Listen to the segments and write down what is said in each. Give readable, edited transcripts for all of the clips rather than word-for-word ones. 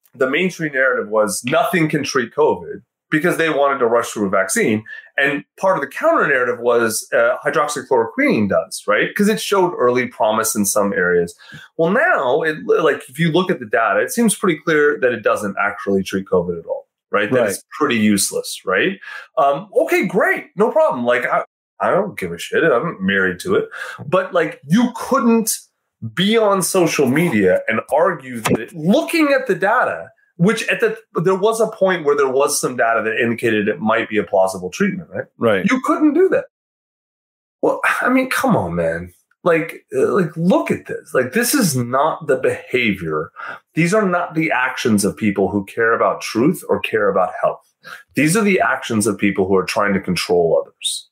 the mainstream narrative was nothing can treat COVID because they wanted to rush through a vaccine. And part of the counter narrative was hydroxychloroquine does, right? Because it showed early promise in some areas. Well, now, if you look at the data, it seems pretty clear that it doesn't actually treat COVID at all, right? That it's pretty useless, right? Okay, great. No problem. I don't give a shit. I'm married to it. But you couldn't be on social media and argue that looking at the data, which there was a point where there was some data that indicated it might be a plausible treatment, right? Right. You couldn't do that. Well, I mean, come on, man. Look at this. This is not the behavior. These are not the actions of people who care about truth or care about health. These are the actions of people who are trying to control others.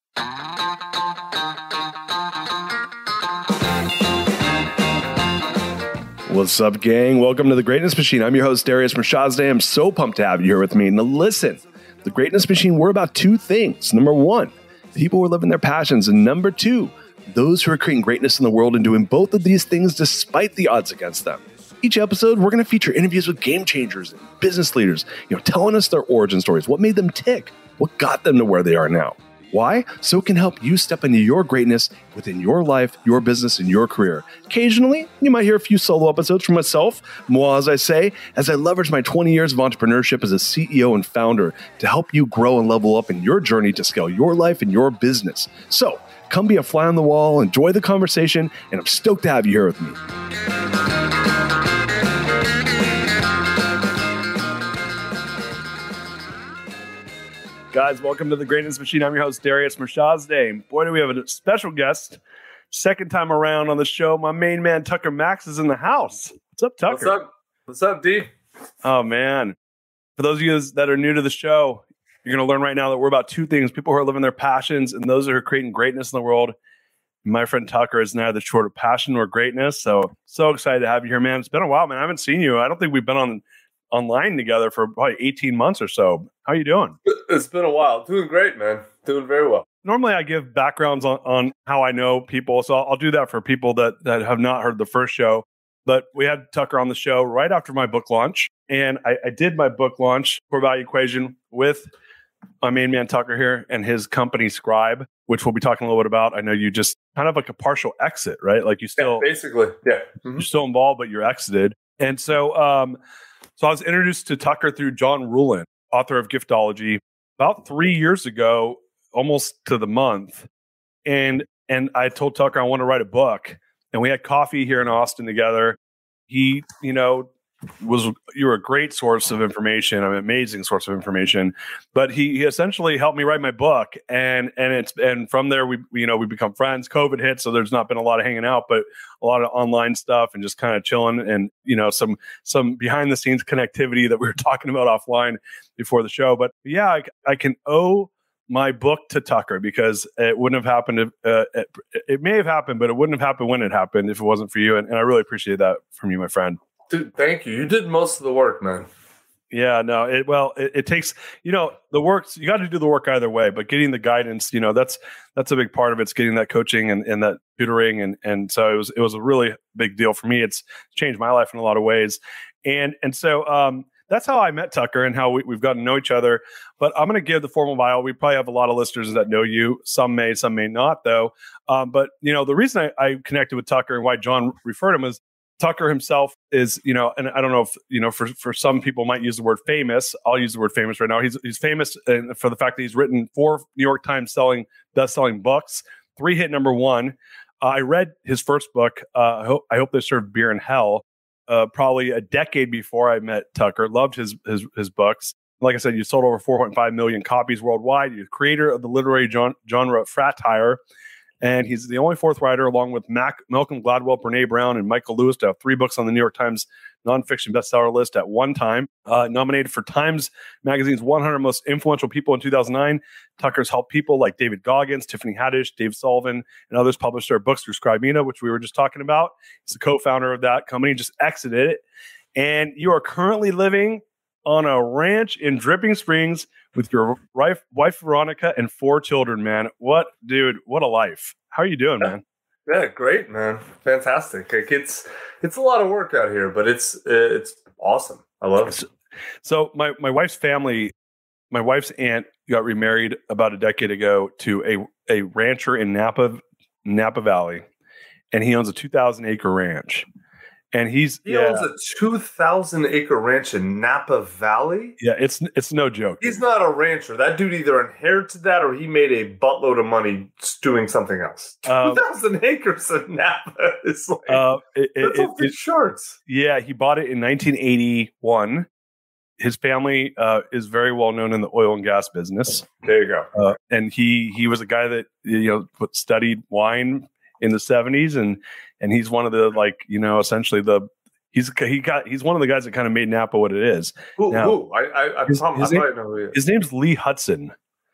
What's up, gang? Welcome to The Greatness Machine. I'm your host, Darius Mirshahzadeh. I'm so pumped to have you here with me. Now listen, The Greatness Machine, we're about two things. Number one, people who are living their passions. And number two, those who are creating greatness in the world and doing both of these things despite the odds against them. Each episode, we're going to feature interviews with game changers and business leaders, telling us their origin stories, what made them tick, what got them to where they are now. Why? So it can help you step into your greatness within your life, your business, and your career. Occasionally, you might hear a few solo episodes from myself, moi, as I leverage my 20 years of entrepreneurship as a CEO and founder to help you grow and level up in your journey to scale your life and your business. So come be a fly on the wall, enjoy the conversation, and I'm stoked to have you here with me. Guys, welcome to The Greatness Machine. I'm your host, Darius Mirshahzadeh. Boy, do we have a special guest. Second time around on the show, my main man, Tucker Max, is in the house. What's up, Tucker? What's up, D? Oh, man. For those of you that are new to the show, you're going to learn right now that we're about two things: people who are living their passions and those who are creating greatness in the world. My friend Tucker is neither short of passion nor greatness. So excited to have you here, man. It's been a while, man. I haven't seen you. I don't think we've been online together for probably 18 months or so. How you doing? It's been a while. Doing great, man. Doing very well. Normally I give backgrounds on how I know people. So I'll do that for people that have not heard the first show. But we had Tucker on the show right after my book launch. And I did my book launch, Core Value Equation, with my main man Tucker here and his company Scribe, which we'll be talking a little bit about. I know you just kind of like a partial exit, right? Like you still... Yeah, basically, yeah. Mm-hmm. You're still involved, but you're exited. And so I was introduced to Tucker through John Ruhlin, author of Giftology, about 3 years ago, almost to the month. And I told Tucker I want to write a book. And we had coffee here in Austin together. He, you were a great source of information, an amazing source of information. But he essentially helped me write my book. And from there we become friends. COVID hit, so there's not been a lot of hanging out, but a lot of online stuff and just kind of chilling and some behind the scenes connectivity that we were talking about offline before the show. But yeah, I can owe my book to Tucker because it wouldn't have happened. It may have happened, but it wouldn't have happened when it happened if it wasn't for you. And I really appreciate that from you, my friend. Dude, thank you. You did most of the work, man. Yeah, no, it takes, the work, you got to do the work either way, but getting the guidance, that's a big part of it. It's getting that coaching and that tutoring. And so it was a really big deal for me. It's changed my life in a lot of ways. And so that's how I met Tucker and how we've gotten to know each other. But I'm going to give the formal bio. We probably have a lot of listeners that know you. Some may not, though. But, the reason I connected with Tucker and why John referred him is Tucker himself is, and I don't know if, for some people might use the word famous. I'll use the word famous right now. He's famous for the fact that he's written 4 New York Times best-selling books, 3 hit number 1. I read his first book, I Hope They Serve Beer in Hell, probably a decade before I met Tucker. Loved his books. Like I said, you sold over 4.5 million copies worldwide. You're the creator of the literary genre Fratire. And he's the only 4th writer, along with Malcolm Gladwell, Brene Brown, and Michael Lewis, to have 3 books on the New York Times nonfiction bestseller list at one time. Nominated for Times Magazine's 100 Most Influential People in 2009. Tucker's helped people like David Goggins, Tiffany Haddish, Dave Sullivan, and others publish their books through Scribina, which we were just talking about. He's the co-founder of that company, just exited it. And you are currently living on a ranch in Dripping Springs with your wife Veronica and 4 children, man. What a life. How are you doing, man? Yeah, great, man. Fantastic. It's a lot of work out here, but it's awesome. I love it. So my wife's family, my wife's aunt got remarried about a decade ago to a rancher in Napa Valley, and he owns a 2,000-acre ranch. And he owns a 2,000-acre ranch in Napa Valley. Yeah, it's no joke. He's not a rancher. That dude either inherited that or he made a buttload of money doing something else. 2,000 acres in Napa is like that's off the charts. Yeah, he bought it in 1981. His family is very well known in the oil and gas business. There you go. And he was a guy that studied wine in the 70s, and he's one of the essentially he's one of the guys that kind of made Napa what it is. Who? I might know who he is. His name's Lee Hudson.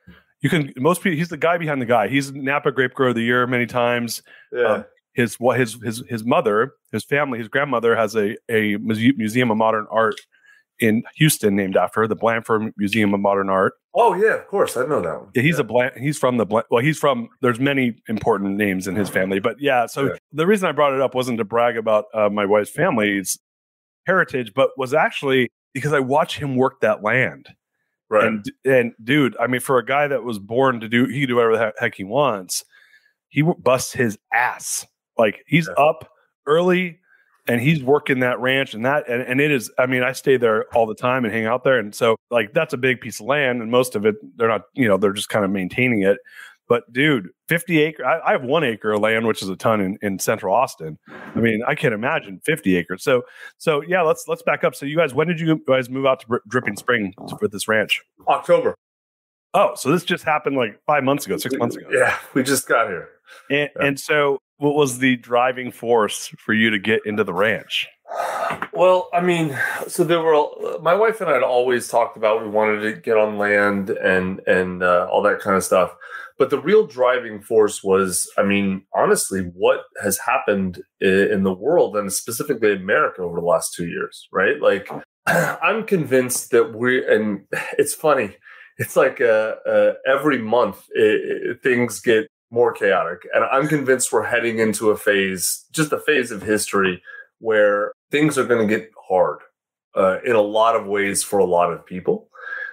He's the guy behind the guy. He's Napa Grape Grower of the Year many times. Yeah. His mother, his family, his grandmother has a museum of modern art in Houston named after her, the Blandford Museum of Modern Art. Oh yeah, of course, I know that one. Yeah, he's from there's many important names in his family, but the reason I brought it up wasn't to brag about my wife's family's heritage, but was actually because I watch him work that land. Right. And dude, I mean, for a guy that was born he can do whatever the heck he wants. He busts his ass. Like he's up early. And he's working that ranch and it is, I mean, I stay there all the time and hang out there. And so like, that's a big piece of land and most of it, they're not, they're just kind of maintaining it. But dude, 50 acre, I have 1 acre of land, which is a ton in central Austin. I mean, I can't imagine 50 acres. So yeah, let's back up. So you guys, when did you guys move out to Dripping Spring for this ranch? October. Oh, so this just happened like 5 months ago, 6 months ago. Yeah, we just got here. And so what was the driving force for you to get into the ranch? Well, I mean, so my wife and I had always talked about we wanted to get on land and all that kind of stuff. But the real driving force was, I mean, honestly, what has happened in the world and specifically America over the last 2 years, right? Like, I'm convinced that and it's funny. It's like every month things get more chaotic. And I'm convinced we're heading into a phase of history where things are going to get hard in a lot of ways for a lot of people.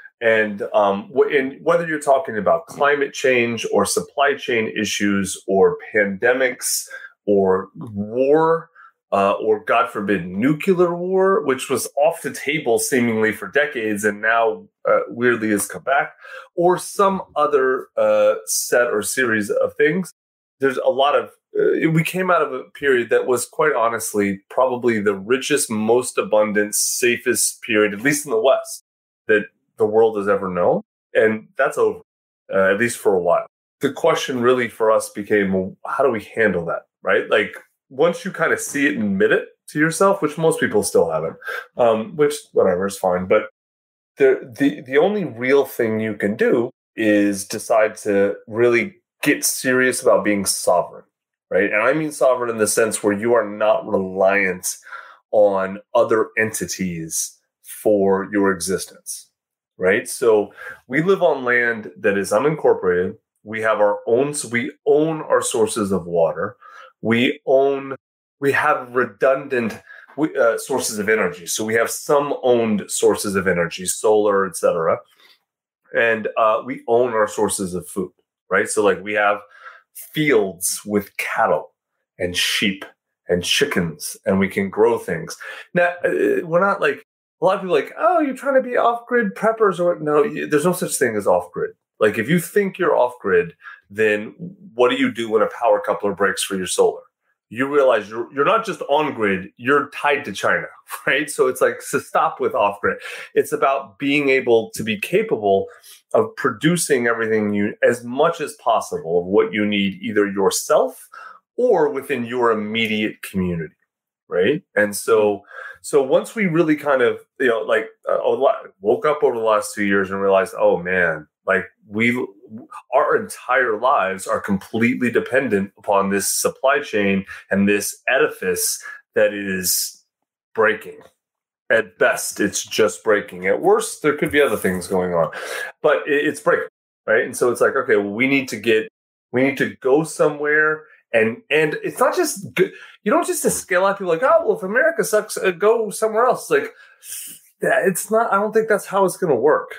And whether you're talking about climate change or supply chain issues or pandemics or war or, God forbid, nuclear war, which was off the table seemingly for decades and now weirdly has come back, or some other set or series of things. There's a lot of we came out of a period that was quite honestly probably the richest, most abundant, safest period, at least in the West, that the world has ever known. And that's over, at least for a while. The question really for us became, well, how do we handle that, right? Like, once you kind of see it and admit it to yourself, which most people still haven't, which whatever is fine. But the only real thing you can do is decide to really get serious about being sovereign, right? And I mean sovereign in the sense where you are not reliant on other entities for your existence, right? So we live on land that is unincorporated. We have we own our sources of water. We have redundant sources of energy. So we have some owned sources of energy, solar, etc. And we own our sources of food, right? So like we have fields with cattle and sheep and chickens, and we can grow things. Now, we're not like, a lot of people are like, oh, you're trying to be off-grid preppers. Or no, there's no such thing as off-grid. Like if you think you're off-grid, then what do you do when a power coupler breaks for your solar? You realize you're not just on grid, you're tied to China, right? So it's like, so stop with off grid. It's about being able to be capable of producing everything as much as possible of what you need, either yourself or within your immediate community, right? And so once we really kind of, woke up over the last 2 years and realized, oh man, like our entire lives are completely dependent upon this supply chain and this edifice that is breaking. At best, it's just breaking. At worst, there could be other things going on, but it's breaking, right? And so it's like, okay, well, we need to go somewhere, and it's not just good. You don't just scale out people like, oh, well, if America sucks, go somewhere else. Like, it's not. I don't think that's how it's going to work.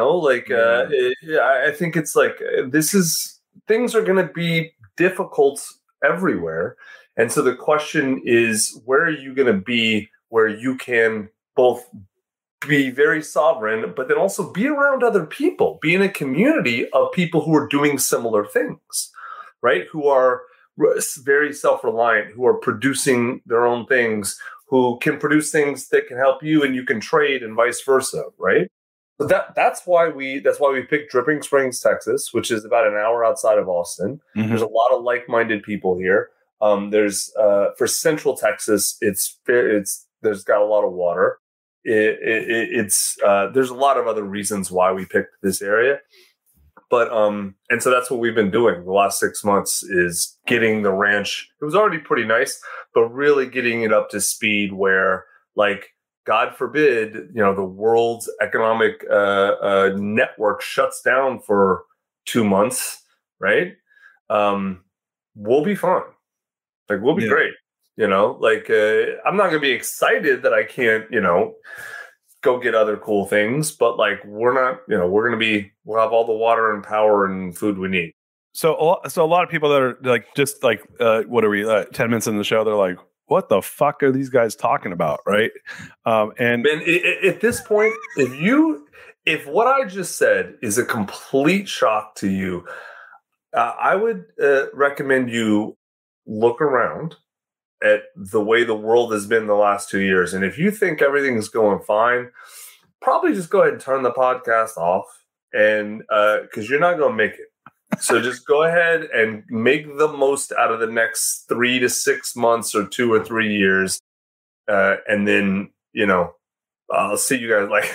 I think it's like things are going to be difficult everywhere, and so the question is, where are you going to be where you can both be very sovereign, but then also be around other people, be in a community of people who are doing similar things, right? Who are very self-reliant, who are producing their own things, who can produce things that can help you and you can trade and vice versa, right? So that's why we picked Dripping Springs, Texas, which is about an hour outside of Austin. Mm-hmm. There's a lot of like-minded people here. There's for Central Texas, there's got a lot of water. There's a lot of other reasons why we picked this area. But and so that's what we've been doing the last 6 months is getting the ranch. It was already pretty nice, but really getting it up to speed where, like, God forbid, the world's economic network shuts down for 2 months, right? We'll be fine. Like, we'll be great. I'm not going to be excited that I can't, go get other cool things, but like we'll have all the water and power and food we need. So a lot of people that are like, just like, what are we, 10 minutes in the show, they're like, what the fuck are these guys talking about? Right. And at this point, if what I just said is a complete shock to you, I would recommend you look around at the way the world has been the last 2 years. And if you think everything is going fine, probably just go ahead and turn the podcast off, and because you're not going to make it. So just go ahead and make the most out of the next 3 to 6 months or 2 or 3 years. And then, I'll see you guys. Like,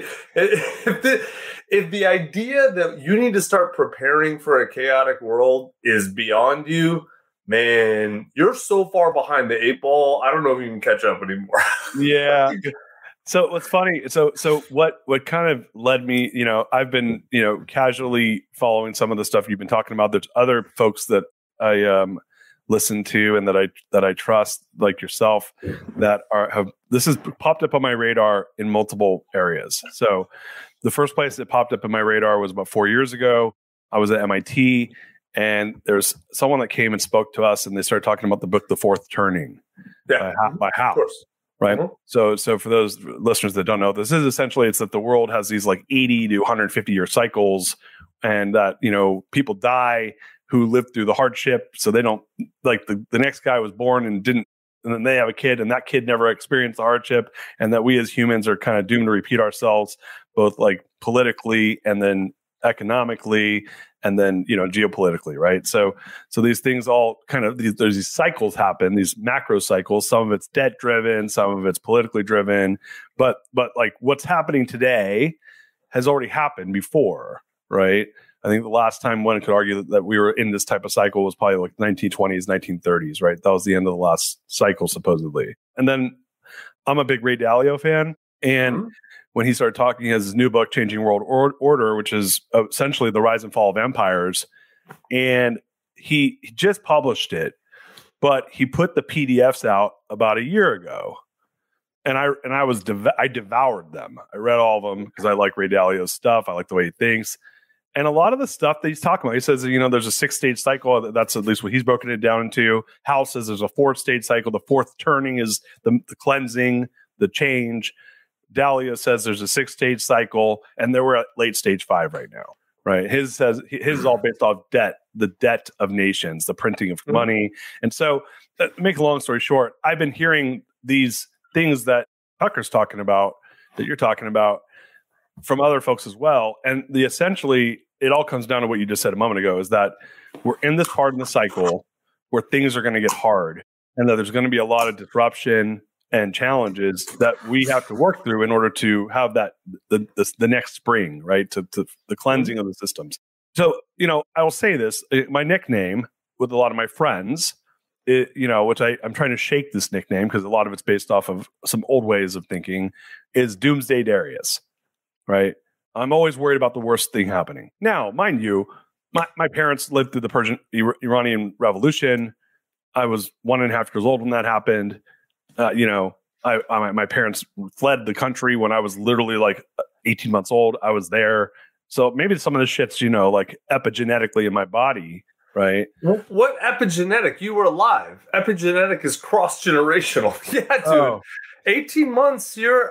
if the idea that you need to start preparing for a chaotic world is beyond you, man, you're so far behind the 8 ball. I don't know if you can catch up anymore. Yeah. So what's funny? So what kind of led me? I've been casually following some of the stuff you've been talking about. There's other folks that I listen to and that I trust, like yourself, that this has popped up on my radar in multiple areas. So the first place that popped up in my radar was about 4 years ago. I was at MIT. And there's someone that came and spoke to us, and they started talking about the book, The Fourth Turning, by Howe, right? Mm-hmm. So for those listeners that don't know, this is essentially, it's that the world has these like 80 to 150 year cycles, and that, people die who lived through the hardship. So they don't, like, the next guy was born and then they have a kid, and that kid never experienced the hardship, and that we as humans are kind of doomed to repeat ourselves, both like politically and then economically, and then geopolitically, right? So these things all kind of there's these cycles happen, these macro cycles. Some of it's debt driven, some of it's politically driven, but like what's happening today has already happened before, right? I think the last time one could argue that we were in this type of cycle was probably like 1920s, 1930s, right? That was the end of the last cycle, supposedly. And then I'm a big Ray Dalio fan, and when he started talking, he has his new book, Changing World Order, which is essentially the rise and fall of empires. And he just published it, but he put the PDFs out about a year ago. And I devoured them. I read all of them because I like Ray Dalio's stuff. I like the way he thinks. And a lot of the stuff that he's talking about, he says, there's a 6-stage cycle. That's at least what he's broken it down into. Howe says there's a 4-stage cycle. The fourth turning is the cleansing, the change. Dalio says there's a 6-stage cycle, and we're at late stage 5 right now, right? His is all based off debt, the debt of nations, the printing of money. And so, to make a long story short, I've been hearing these things that Tucker's talking about, that you're talking about, from other folks as well. And essentially, it all comes down to what you just said a moment ago, is that we're in this part in the cycle where things are going to get hard, and that there's going to be a lot of disruption and challenges that we have to work through in order to have that the next spring, right? To the cleansing of the systems. So, I will say this: my nickname with a lot of my friends, which I'm trying to shake this nickname because a lot of it's based off of some old ways of thinking, is Doomsday Darius, right? I'm always worried about the worst thing happening. Now, mind you, my parents lived through the Persian Iranian Revolution. I was 1.5 years old when that happened. My parents fled the country when I was literally like 18 months old. I was there. So maybe some of the shit's, like epigenetically in my body, right? What epigenetic? You were alive. Epigenetic is cross-generational. Yeah, dude. 18 months, you're...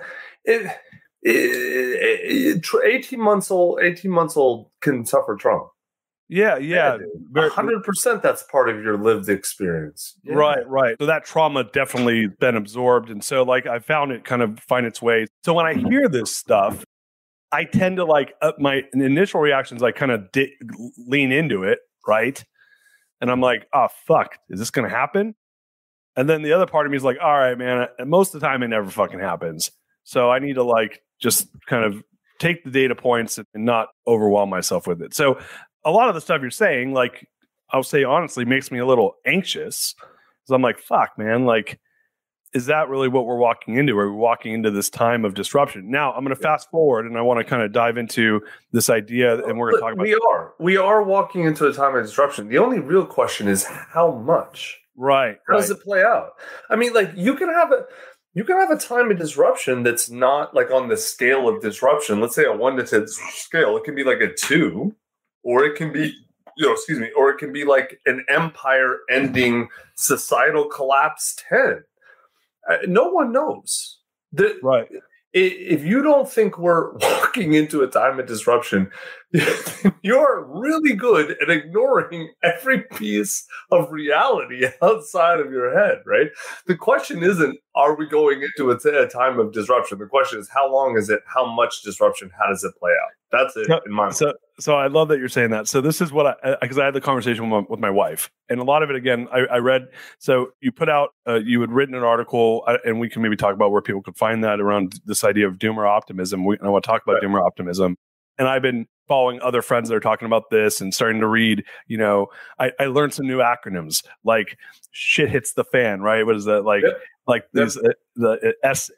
18 months old can suffer trauma. Yeah. 100% that's part of your lived experience. Yeah. Right. So that trauma definitely been absorbed. And so like I found it kind of find its way. So when I hear this stuff, I tend to like my initial reactions, I kind of lean into it, right? And I'm like, oh, fuck, is this going to happen? And then the other part of me is like, all right, man, most of the time it never fucking happens. So I need to like just kind of take the data points and not overwhelm myself with it. So a lot of the stuff you're saying, like, I'll say honestly, makes me a little anxious because I'm like, fuck, man, like, is that really what we're walking into? Are we walking into this time of disruption? Now, I'm going to fast forward and I want to kind of dive into this idea and we're going to talk about We are walking into a time of disruption. The only real question is how much? Right. How does it play out? I mean, like, you can have a time of disruption that's not like on the scale of disruption. Let's say a 1 to 10 scale. It can be like a 2, or it can be, or it can be like an empire-ending societal collapse 10. No one knows. Right. If you don't think we're walking into a time of disruption, you're really good at ignoring every piece of reality outside of your head, right? The question isn't, are we going into a time of disruption? The question is, how long is it? How much disruption? How does it play out? That's it in my mind. So I love that you're saying that. So this is what because I had the conversation with my wife, and a lot of it, again, I read. So you put out, you had written an article, and we can maybe talk about where people could find that around this idea of doomer optimism. I want to talk about doomer optimism. And I've been following other friends that are talking about this and starting to read, I learned some new acronyms like shit hits the fan, right? What is that? Like, these, the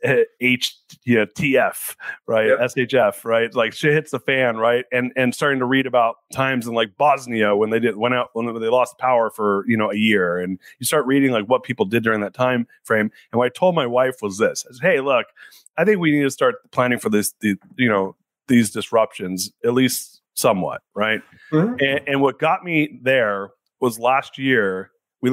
TF, right? SHF, right? Like shit hits the fan, right? And starting to read about times in like Bosnia when they when they lost power for, a year. And you start reading like what people did during that time frame. And what I told my wife was this, I said, hey, look, I think we need to start planning for these disruptions, at least somewhat, right? Mm-hmm. And what got me there was last year,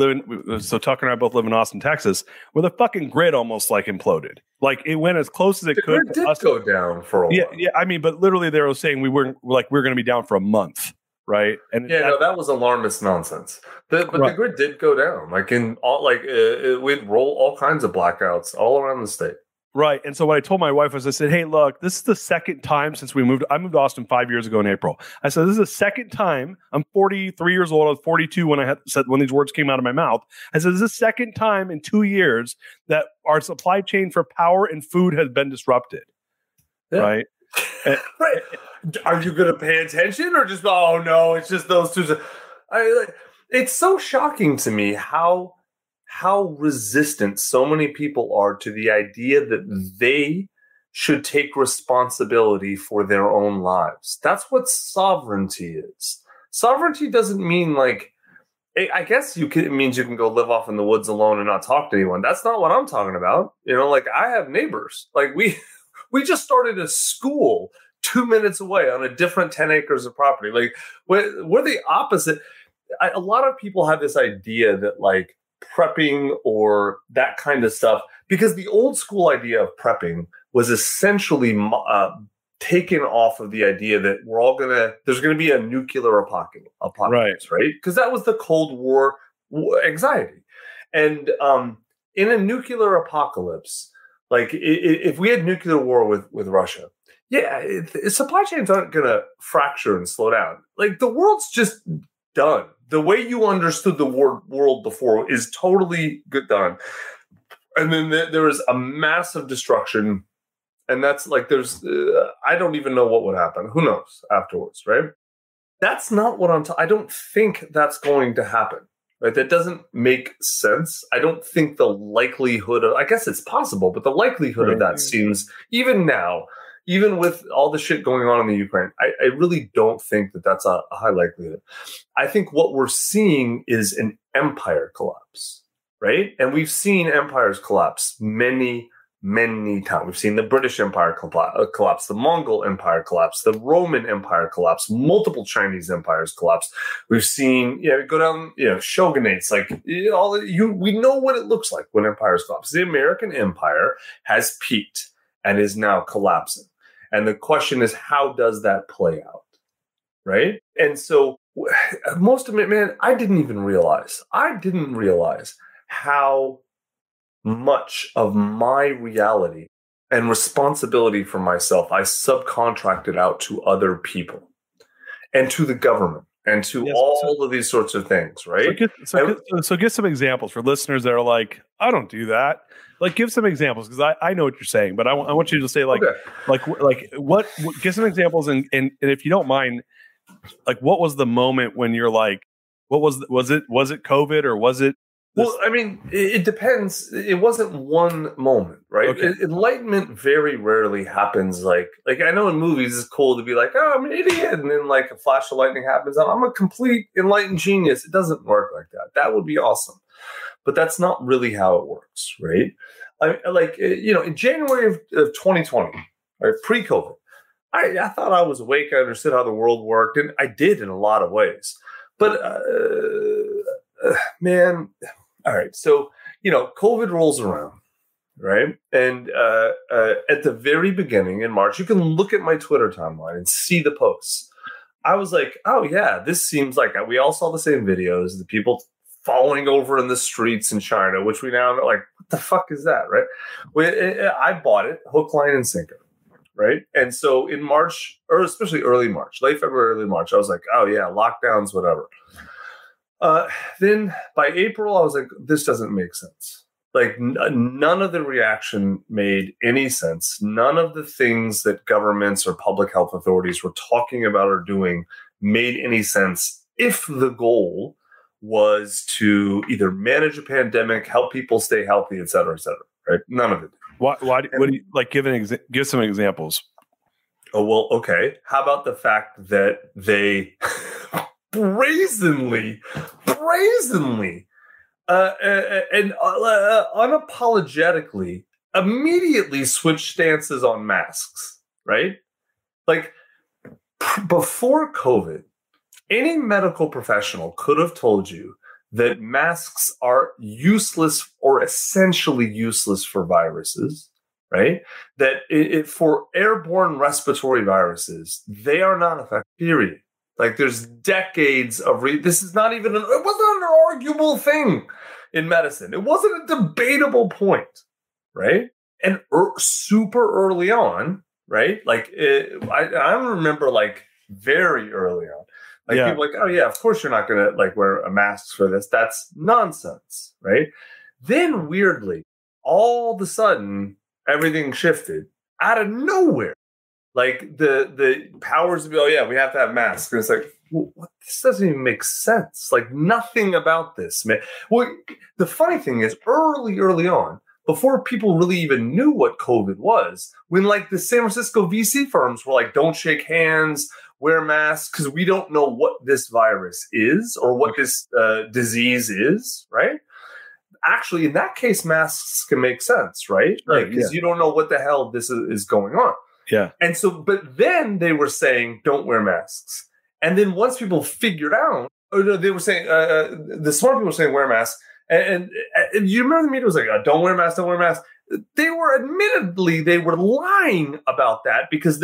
so Tucker and I both live in Austin, Texas, where the fucking grid almost like imploded. Like it went as close as it could. The grid did go down for a while. Yeah. I mean, but literally they were saying we were going to be down for a month, right? And that was alarmist nonsense. But the grid did go down. Like in all, we'd roll all kinds of blackouts all around the state. Right. And so what I told my wife was, I said, hey, look, this is the second time since I moved to Austin 5 years ago in April. I said, this is the second time. I'm 43 years old. I was 42 when these words came out of my mouth. I said, this is the second time in 2 years that our supply chain for power and food has been disrupted. Yeah. Right. Right. Are you going to pay attention or just, oh no, it's just those two? It's so shocking to me how resistant so many people are to the idea that they should take responsibility for their own lives. That's what sovereignty is. Sovereignty doesn't mean like, I guess it means you can go live off in the woods alone and not talk to anyone. That's not what I'm talking about. Like I have neighbors. Like we just started a school 2 minutes away on a different 10 acres of property. Like we're the opposite. A lot of people have this idea that like, prepping or that kind of stuff, because the old school idea of prepping was essentially taken off of the idea that there's going to be a nuclear apocalypse, right? Because that was the Cold War anxiety. And in a nuclear apocalypse, like if we had nuclear war with Russia, supply chains aren't going to fracture and slow down. Like the world's just done. The way you understood the world before is totally done. And then there is a massive destruction. And that's like, I don't even know what would happen. Who knows afterwards, right? That's not what I don't think that's going to happen, right? That doesn't make sense. I don't think the likelihood I guess it's possible, but the likelihood of that seems, even now, even with all the shit going on in the Ukraine, I really don't think that that's a high likelihood. I think what we're seeing is an empire collapse. right? And we've seen empires collapse many times. We've seen the British Empire collapse, the Mongol Empire collapse, the Roman Empire collapse, multiple Chinese empires collapse. We've seen, go down, shogunates, we know what it looks like when empires collapse. The American Empire has peaked and is now collapsing. And the question is, how does that play out? Right? And so most of it, man, I didn't realize how much of my reality and responsibility for myself I subcontracted out to other people and to the government and to all of these sorts of things, right? So give some examples for listeners that are like, I don't do that. Like, give some examples, because I know what you're saying, but I want you to say what give some examples, and if you don't mind, like, what was the moment when you're like, what was it COVID, or was it? Well, I mean, it depends. It wasn't one moment, right? Okay. Enlightenment very rarely happens. Like I know in movies it's cool to be like, oh, I'm an idiot, and then like a flash of lightning happens. I'm a complete enlightened genius. It doesn't work like that. That would be awesome, but that's not really how it works, right? In January of 2020, right, pre-COVID, I thought I was awake. I understood how the world worked, and I did in a lot of ways. But man. All right, so, COVID rolls around, right? And at the very beginning in March, you can look at my Twitter timeline and see the posts. I was like, oh, yeah, this seems like we all saw the same videos, the people falling over in the streets in China, which we now know, like, what the fuck is that, right? I bought it, hook, line, and sinker, right? And so in March, or especially early March, late February, early March, I was like, oh, yeah, lockdowns, whatever. Then by April, I was like, this doesn't make sense. Like none of the reaction made any sense. None of the things that governments or public health authorities were talking about or doing made any sense if the goal was to either manage a pandemic, help people stay healthy, et cetera, right? None of it. Why what do you like? Give some examples. Oh, well, okay. How about the fact that they brazenly, and unapologetically immediately switch stances on masks, right? Like before COVID, any medical professional could have told you that masks are useless or essentially useless for viruses, right? That for airborne respiratory viruses, they are not effective, period. Like there's decades of this is not even it wasn't an arguable thing in medicine. It wasn't a debatable point, right? And super early on, right? Like I remember like very early on, like people like, oh yeah, of course you're not gonna like wear a mask for this. That's nonsense, right? Then weirdly, all of a sudden, everything shifted out of nowhere. Like the powers to be, oh yeah, we have to have masks. And it's like, well, this doesn't even make sense. Like nothing about this, man. Well, the funny thing is, early on, before people really even knew what COVID was, when like the San Francisco VC firms were like, don't shake hands, wear masks, because we don't know what this virus is or what this disease is, right? Actually, in that case, masks can make sense, right? Like, because you don't know what the hell this is going on. Yeah. And so, but then they were saying, don't wear masks. And then once people figured out, they were saying, the smart people were saying, wear masks. And you remember the media was like, don't wear masks, don't wear masks. They were lying about that because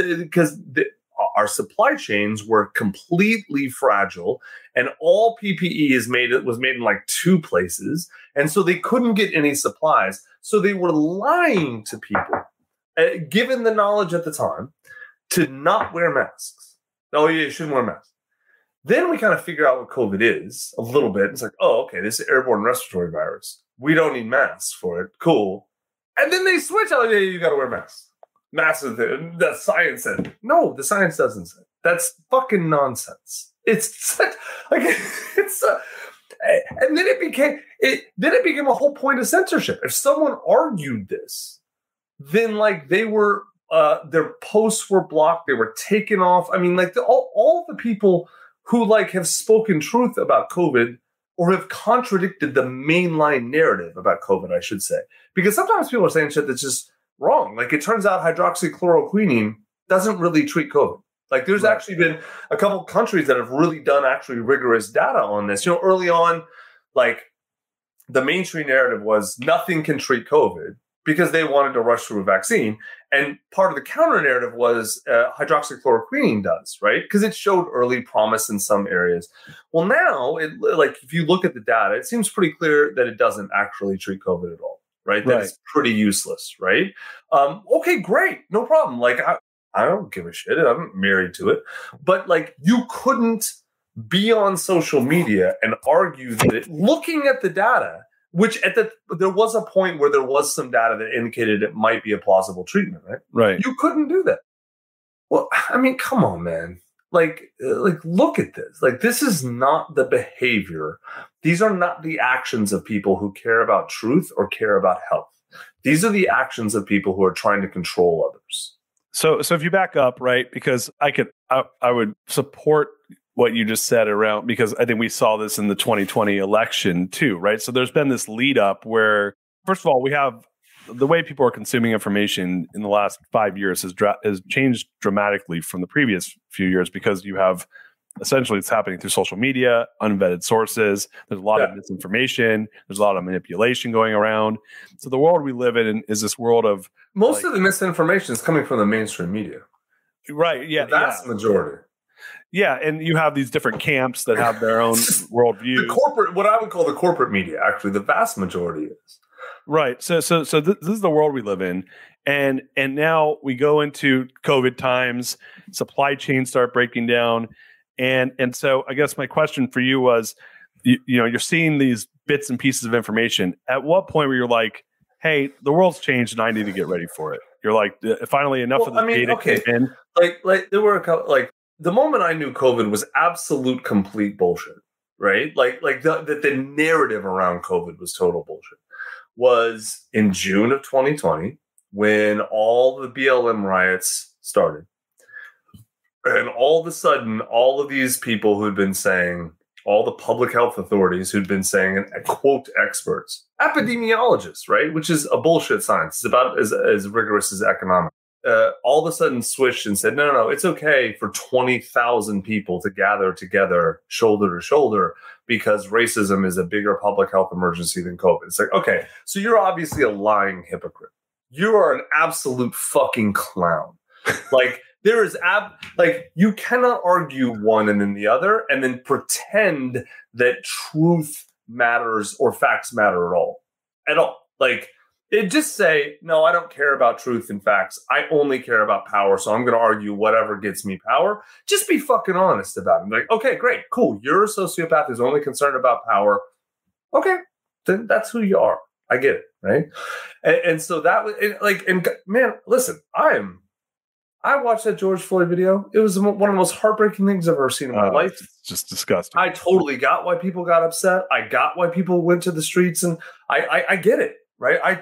our supply chains were completely fragile and all PPE was made in like 2 places. And so they couldn't get any supplies. So they were lying to people. Given the knowledge at the time, to not wear masks. Oh, yeah, you shouldn't wear masks. Then we kind of figure out what COVID is a little bit. It's like, oh, okay, this is airborne respiratory virus. We don't need masks for it. Cool. And then they switch. Oh, yeah, you got to wear masks. Masks, the science said. No, the science doesn't say. That's fucking nonsense. It's such, like, and then it became a whole point of censorship. If someone argued this, then like they were their posts were blocked, they were taken off. I mean, like all the people who like have spoken truth about COVID or have contradicted the mainline narrative about COVID, I should say. Because sometimes people are saying shit that's just wrong. Like, it turns out hydroxychloroquine doesn't really treat COVID. Like, there's actually been a couple countries that have really done actually rigorous data on this. You know, early on, like, the mainstream narrative was nothing can treat COVID because they wanted to rush through a vaccine. And part of the counter narrative was hydroxychloroquine does, right? Because it showed early promise in some areas. Well, now, if you look at the data, it seems pretty clear that it doesn't actually treat COVID at all, right? That it's pretty useless, right? Okay, great. No problem. Like, I don't give a shit. I'm married to it. But, like, you couldn't be on social media and argue that looking at the data, which there was a point where there was some data that indicated it might be a plausible treatment, right? Right. You couldn't do that. Well, I mean, come on, man. Like, look at this. Like, this is not the behavior. These are not the actions of people who care about truth or care about health. These are the actions of people who are trying to control others. So if you back up, right, because I would support what you just said around, because I think we saw this in the 2020 election too, right? So there's been this lead up where, first of all, we have the way people are consuming information in the last 5 years has changed dramatically from the previous few years, because you have essentially it's happening through social media, unvetted sources. There's a lot of misinformation. There's a lot of manipulation going around. So the world we live in is this world of most of the misinformation is coming from the mainstream media, right? Yeah, the vast majority. Yeah, and you have these different camps that have their own worldview. The corporate, what I would call the corporate media, actually, the vast majority is. Right. So this is the world we live in, and now we go into COVID times. Supply chains start breaking down, and so I guess my question for you was, you're seeing these bits and pieces of information. At what point were you like, hey, the world's changed, and I need to get ready for it? You're like, finally, enough of the data came in. Like there were a couple, the moment I knew COVID was absolute complete bullshit, right? Like the narrative around COVID was total bullshit. Was in June of 2020 when all the BLM riots started. And all of a sudden, all of these people who'd been saying, all the public health authorities who'd been saying, and quote experts, epidemiologists, right? Which is a bullshit science. It's about as rigorous as economics. All of a sudden switched and said, no, it's okay for 20,000 people to gather together shoulder to shoulder because racism is a bigger public health emergency than COVID. It's like, okay, so you're obviously a lying hypocrite. You are an absolute fucking clown. Like, there is you cannot argue one and then the other and then pretend that truth matters or facts matter at all. Like, it just say, no, I don't care about truth and facts. I only care about power. So I'm going to argue whatever gets me power. Just be fucking honest about it. Like, okay, great, cool. You're a sociopath who's only concerned about power. Okay, then that's who you are. I get it, right? And so that was man, listen, I watched that George Floyd video. It was one of the most heartbreaking things I've ever seen in my life. It's just disgusting. I totally got why people got upset. I got why people went to the streets, and I get it. Right, I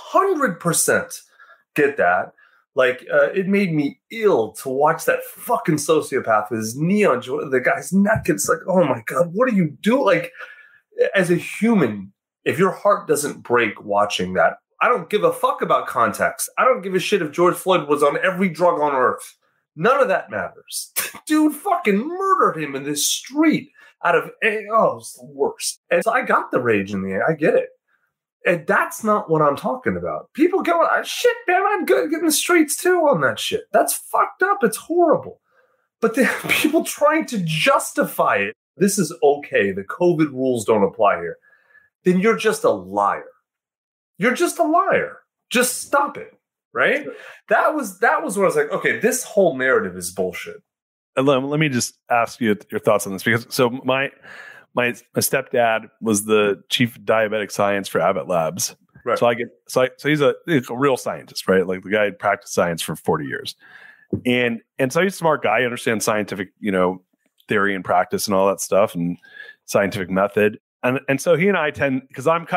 100% get that. Like, it made me ill to watch that fucking sociopath with his knee on the guy's neck. It's like, oh my God, what do you do? Like, as a human, if your heart doesn't break watching that, I don't give a fuck about context. I don't give a shit if George Floyd was on every drug on earth. None of that matters. Dude fucking murdered him in this street it was the worst. And so I got the rage in the air. I get it. And that's not what I'm talking about. People go, shit, man, I'm good in the streets too on that shit. That's fucked up. It's horrible. But there are people trying to justify it. This is okay. The COVID rules don't apply here. Then you're just a liar. You're just a liar. Just stop it. Right? That was when I was like, okay, this whole narrative is bullshit. And let me just ask you your thoughts on this, because so my stepdad was the chief diabetic science for Abbott Labs. Right. So he's a real scientist, right? Like, the guy had practiced science for 40 years. And so he's a smart guy. He understands scientific, theory and practice and all that stuff and scientific method. And so he and I because I'm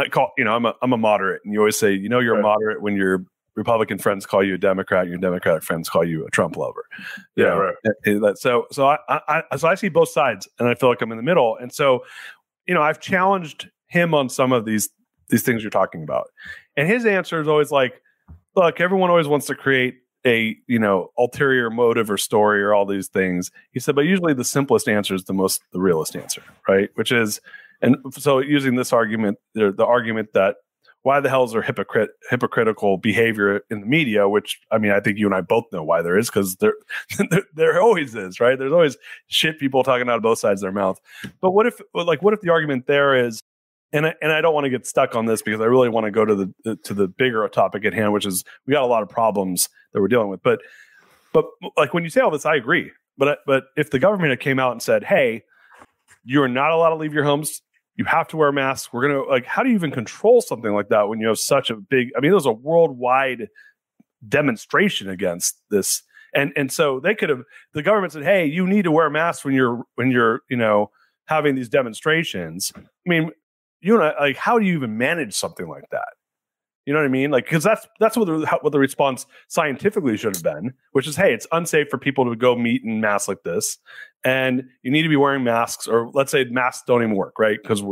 a moderate, and you always say, you're a moderate when your Republican friends call you a Democrat, your Democratic friends call you a Trump lover. Right. So I see both sides, and I feel like I'm in the middle. And so I've challenged him on some of these things you're talking about. And his answer is always like, look, everyone always wants to create a, ulterior motive or story or all these things. He said, but usually the simplest answer is the realist answer, right? Which is, and so using this argument, the argument that why the hell is there hypocritical behavior in the media, which, I mean, I think you and I both know why there is, because there always is, right? There's always shit people talking out of both sides of their mouth. But what if the argument there is, and I don't want to get stuck on this because I really want to go to the bigger topic at hand, which is we got a lot of problems that we're dealing with. But like when you say all this, I agree. But if the government had came out and said, hey, you're not allowed to leave your homes, you have to wear masks. We're going to how do you even control something like that when you have such a big, I mean, there's a worldwide demonstration against this. And so the government said, hey, you need to wear masks when you're, having these demonstrations. I mean, how do you even manage something like that? You know what I mean? Like, because that's what the response scientifically should have been, which is, hey, it's unsafe for people to go meet in masks like this, and you need to be wearing masks. Or let's say masks don't even work, right? Because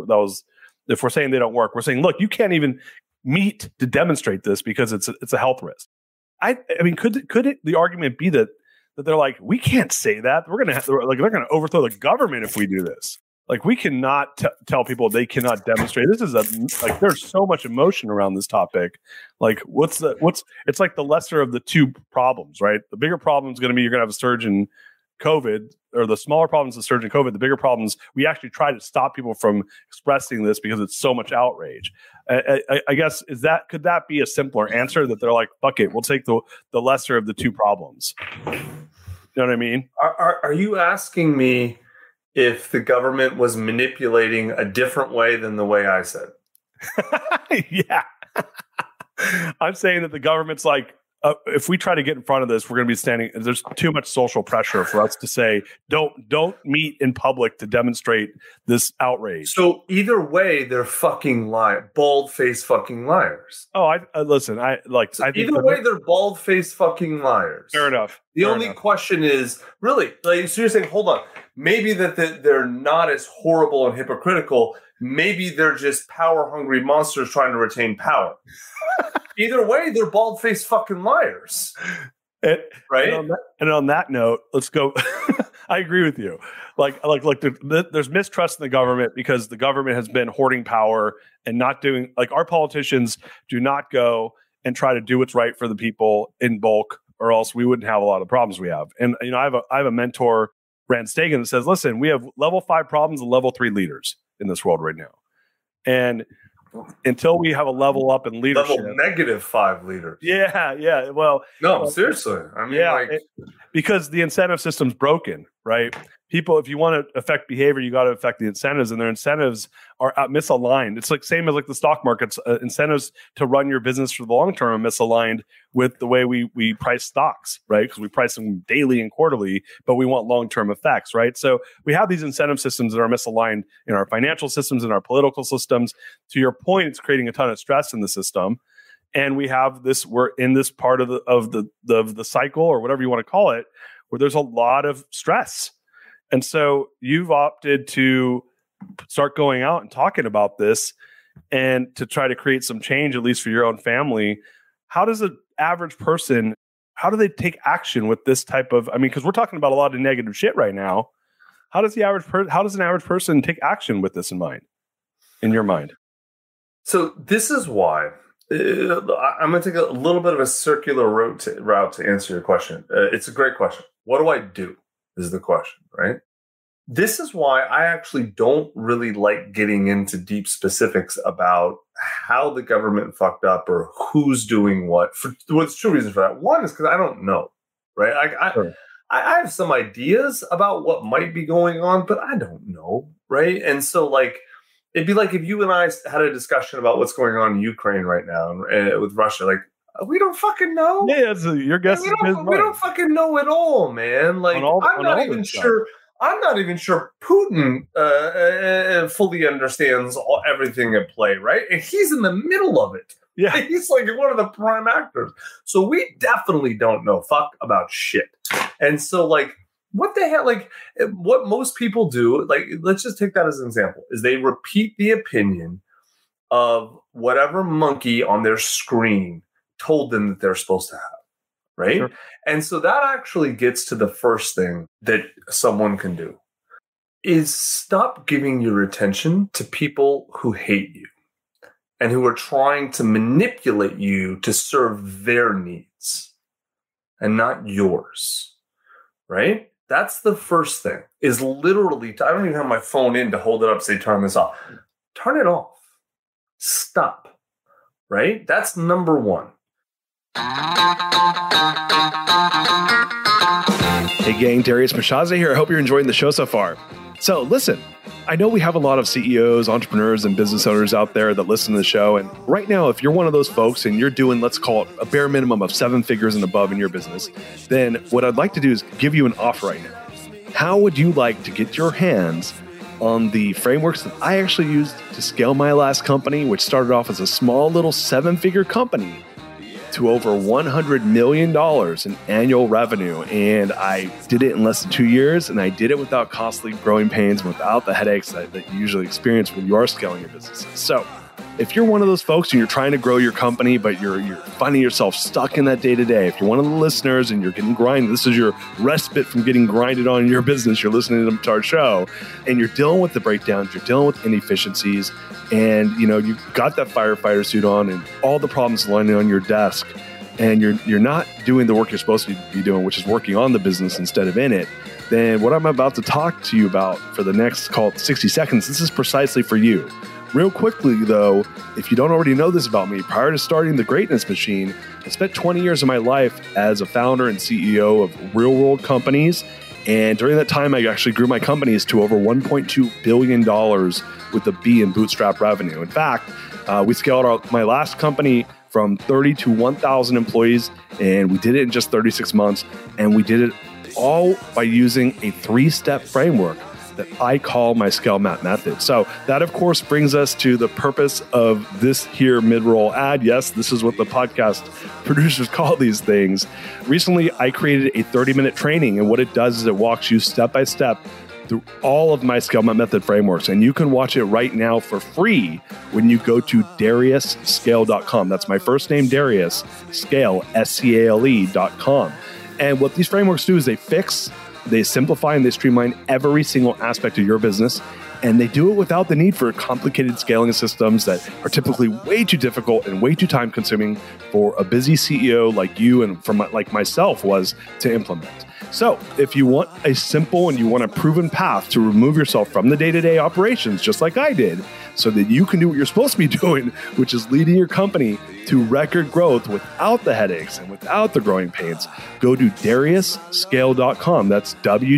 if we're saying they don't work, we're saying, look, you can't even meet to demonstrate this because it's a health risk. I mean, could the argument be that they're like, we can't say that, they're gonna overthrow the government if we do this? Like, we cannot tell people they cannot demonstrate. This is there's so much emotion around this topic. Like, it's like the lesser of the two problems, right? The bigger problem is going to be you're going to have a surge in COVID, or the smaller problem is the surge in COVID. The bigger problems, we actually try to stop people from expressing this because it's so much outrage. I guess, could that be a simpler answer, that they're like, fuck it, we'll take the lesser of the two problems? You know what I mean? Are you asking me if the government was manipulating a different way than the way I said? Yeah. I'm saying that the government's like, if we try to get in front of this, we're going to be there's too much social pressure for us to say, don't meet in public to demonstrate this outrage. So either way, they're fucking bald-faced fucking liars. Oh, listen, either way, they're bald-faced fucking liars. Fair enough. The only question is, really, like, so you're saying, hold on, maybe that they're not as horrible and hypocritical. Maybe they're just power-hungry monsters trying to retain power. Either way, they're bald-faced fucking liars. Right? And on that note, let's go. I agree with you. Like there's mistrust in the government because the government has been hoarding power and not doing, like, our politicians do not go and try to do what's right for the people in bulk, or else we wouldn't have a lot of problems we have. And I have a mentor, Rand Stagen, that says, listen, we have level 5 problems and level 3 leaders in this world right now. And until we have a level up in leadership, level -5 leaders. Yeah. Well, no, seriously. I mean, because the incentive system's broken, right? People, if you want to affect behavior, you got to affect the incentives, and their incentives are misaligned. It's like same as like the stock market's incentives to run your business for the long term are misaligned with the way we price stocks, right? Because we price them daily and quarterly, but we want long-term effects, right? So we have these incentive systems that are misaligned in our financial systems, in our political systems. To your point, it's creating a ton of stress in the system. And we have this, we're in this part of the cycle, or whatever you want to call it, where there's a lot of stress. And so you've opted to start going out and talking about this and to try to create some change, at least for your own family. How does an average person, how do they take action with this type of, I mean, because we're talking about a lot of negative shit right now. How does an average person take action with this in your mind? So this is why I'm going to take a little bit of a circular route to answer your question. It's a great question. What do I do is the question, right? This is why I actually don't really like getting into deep specifics about how the government fucked up or who's doing what. What's two reasons for that. One is because I don't know, right? I have some ideas about what might be going on, but I don't know, right? And so, like, it'd be like if you and I had a discussion about what's going on in Ukraine right now with Russia. Like, we don't fucking know. Yeah, your guess. We don't fucking know at all, man. Like, I'm not even sure Putin fully understands everything at play, right? And he's in the middle of it. Yeah, he's like one of the prime actors. So we definitely don't know fuck about shit. And so, like, what the hell? Like, what most people do, like, let's just take that as an example, is they repeat the opinion of whatever monkey on their screen told them that they're supposed to have. Right. Sure. And so that actually gets to the first thing that someone can do is stop giving your attention to people who hate you and who are trying to manipulate you to serve their needs and not yours. Right. That's the first thing, is literally, I don't even have my phone in to hold it up, say, turn this off. Turn it off. Stop. Right. That's number one. Hey gang, Darius Mashaza here. I hope you're enjoying the show so far. So listen, I know we have a lot of CEOs, entrepreneurs, and business owners out there that listen to the show. And right now, if you're one of those folks and you're doing, let's call it a bare minimum of 7 figures and above in your business, then what I'd like to do is give you an offer right now. How would you like to get your hands on the frameworks that I actually used to scale my last company, which started off as a small little 7-figure company, to over $100 million in annual revenue. And I did it in less than 2 years, and I did it without costly growing pains, without the headaches that you usually experience when you are scaling your businesses. So if you're one of those folks and you're trying to grow your company, but you're finding yourself stuck in that day-to-day, if you're one of the listeners and you're getting grinded, this is your respite from getting grinded on in your business, you're listening to our show, and you're dealing with the breakdowns, you're dealing with inefficiencies, and you've got that firefighter suit on and all the problems lying on your desk, and you're not doing the work you're supposed to be doing, which is working on the business instead of in it, then what I'm about to talk to you about for the next, call it 60 seconds, this is precisely for you. Real quickly, though, if you don't already know this about me, prior to starting the Greatness Machine, I spent 20 years of my life as a founder and CEO of real-world companies. And during that time, I actually grew my companies to over $1.2 billion with a B in bootstrap revenue. In fact, we scaled my last company from 30 to 1,000 employees, and we did it in just 36 months. And we did it all by using a 3-step framework that I call my Scale Map method. So that, of course, brings us to the purpose of this here mid-roll ad. Yes, this is what the podcast producers call these things. Recently, I created a 30-minute training, and what it does is it walks you step by step through all of my Scale Map method frameworks. And you can watch it right now for free when you go to DariusScale.com. That's my first name, Darius, Scale, SCALE.com. And what these frameworks do is they simplify and they streamline every single aspect of your business, and they do it without the need for complicated scaling systems that are typically way too difficult and way too time consuming for a busy CEO like you and like myself was to implement. So if you want a simple and you want a proven path to remove yourself from the day-to-day operations, just like I did, so that you can do what you're supposed to be doing, which is leading your company to record growth without the headaches and without the growing pains, go to DariusScale.com. That's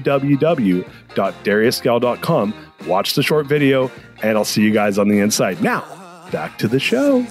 www.DariusScale.com. Watch the short video, and I'll see you guys on the inside. Now, back to the show.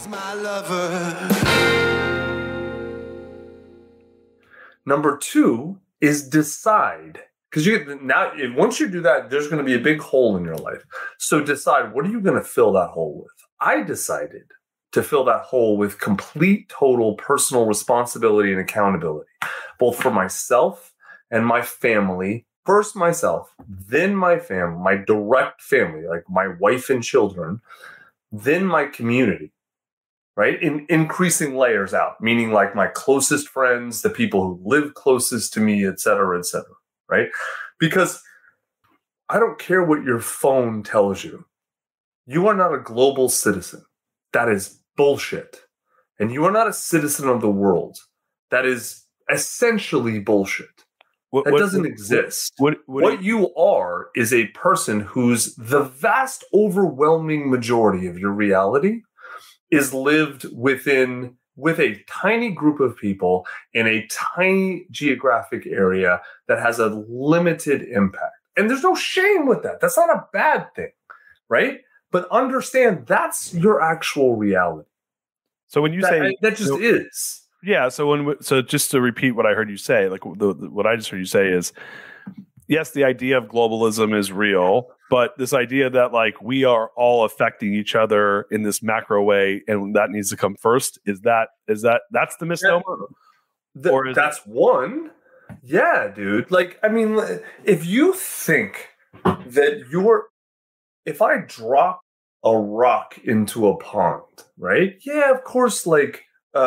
Number 2 is decide. Because once you do that, there's going to be a big hole in your life. So decide, what are you going to fill that hole with? I decided to fill that hole with complete, total personal responsibility and accountability, both for myself and my family. First myself, then my family, my direct family, like my wife and children, then my community, right? In increasing layers out, meaning like my closest friends, the people who live closest to me, et cetera, right? Because I don't care what your phone tells you. You are not a global citizen. That is bullshit. And you are not a citizen of the world. That is essentially bullshit. That doesn't exist. What you are is a person whose the vast overwhelming majority of your reality is lived with a tiny group of people in a tiny geographic area that has a limited impact. And there's no shame with that. That's not a bad thing, right? But understand that's your actual reality. So when you say that just is. Yeah. So just to repeat what I heard you say, like what I just heard you say is, yes, the idea of globalism is real, but this idea that like we are all affecting each other in this macro way, and that needs to come first, that's the misnomer? That's one. Yeah, dude. Like, I mean, if you think that if I drop a rock into a pond, right? Yeah, of course, like,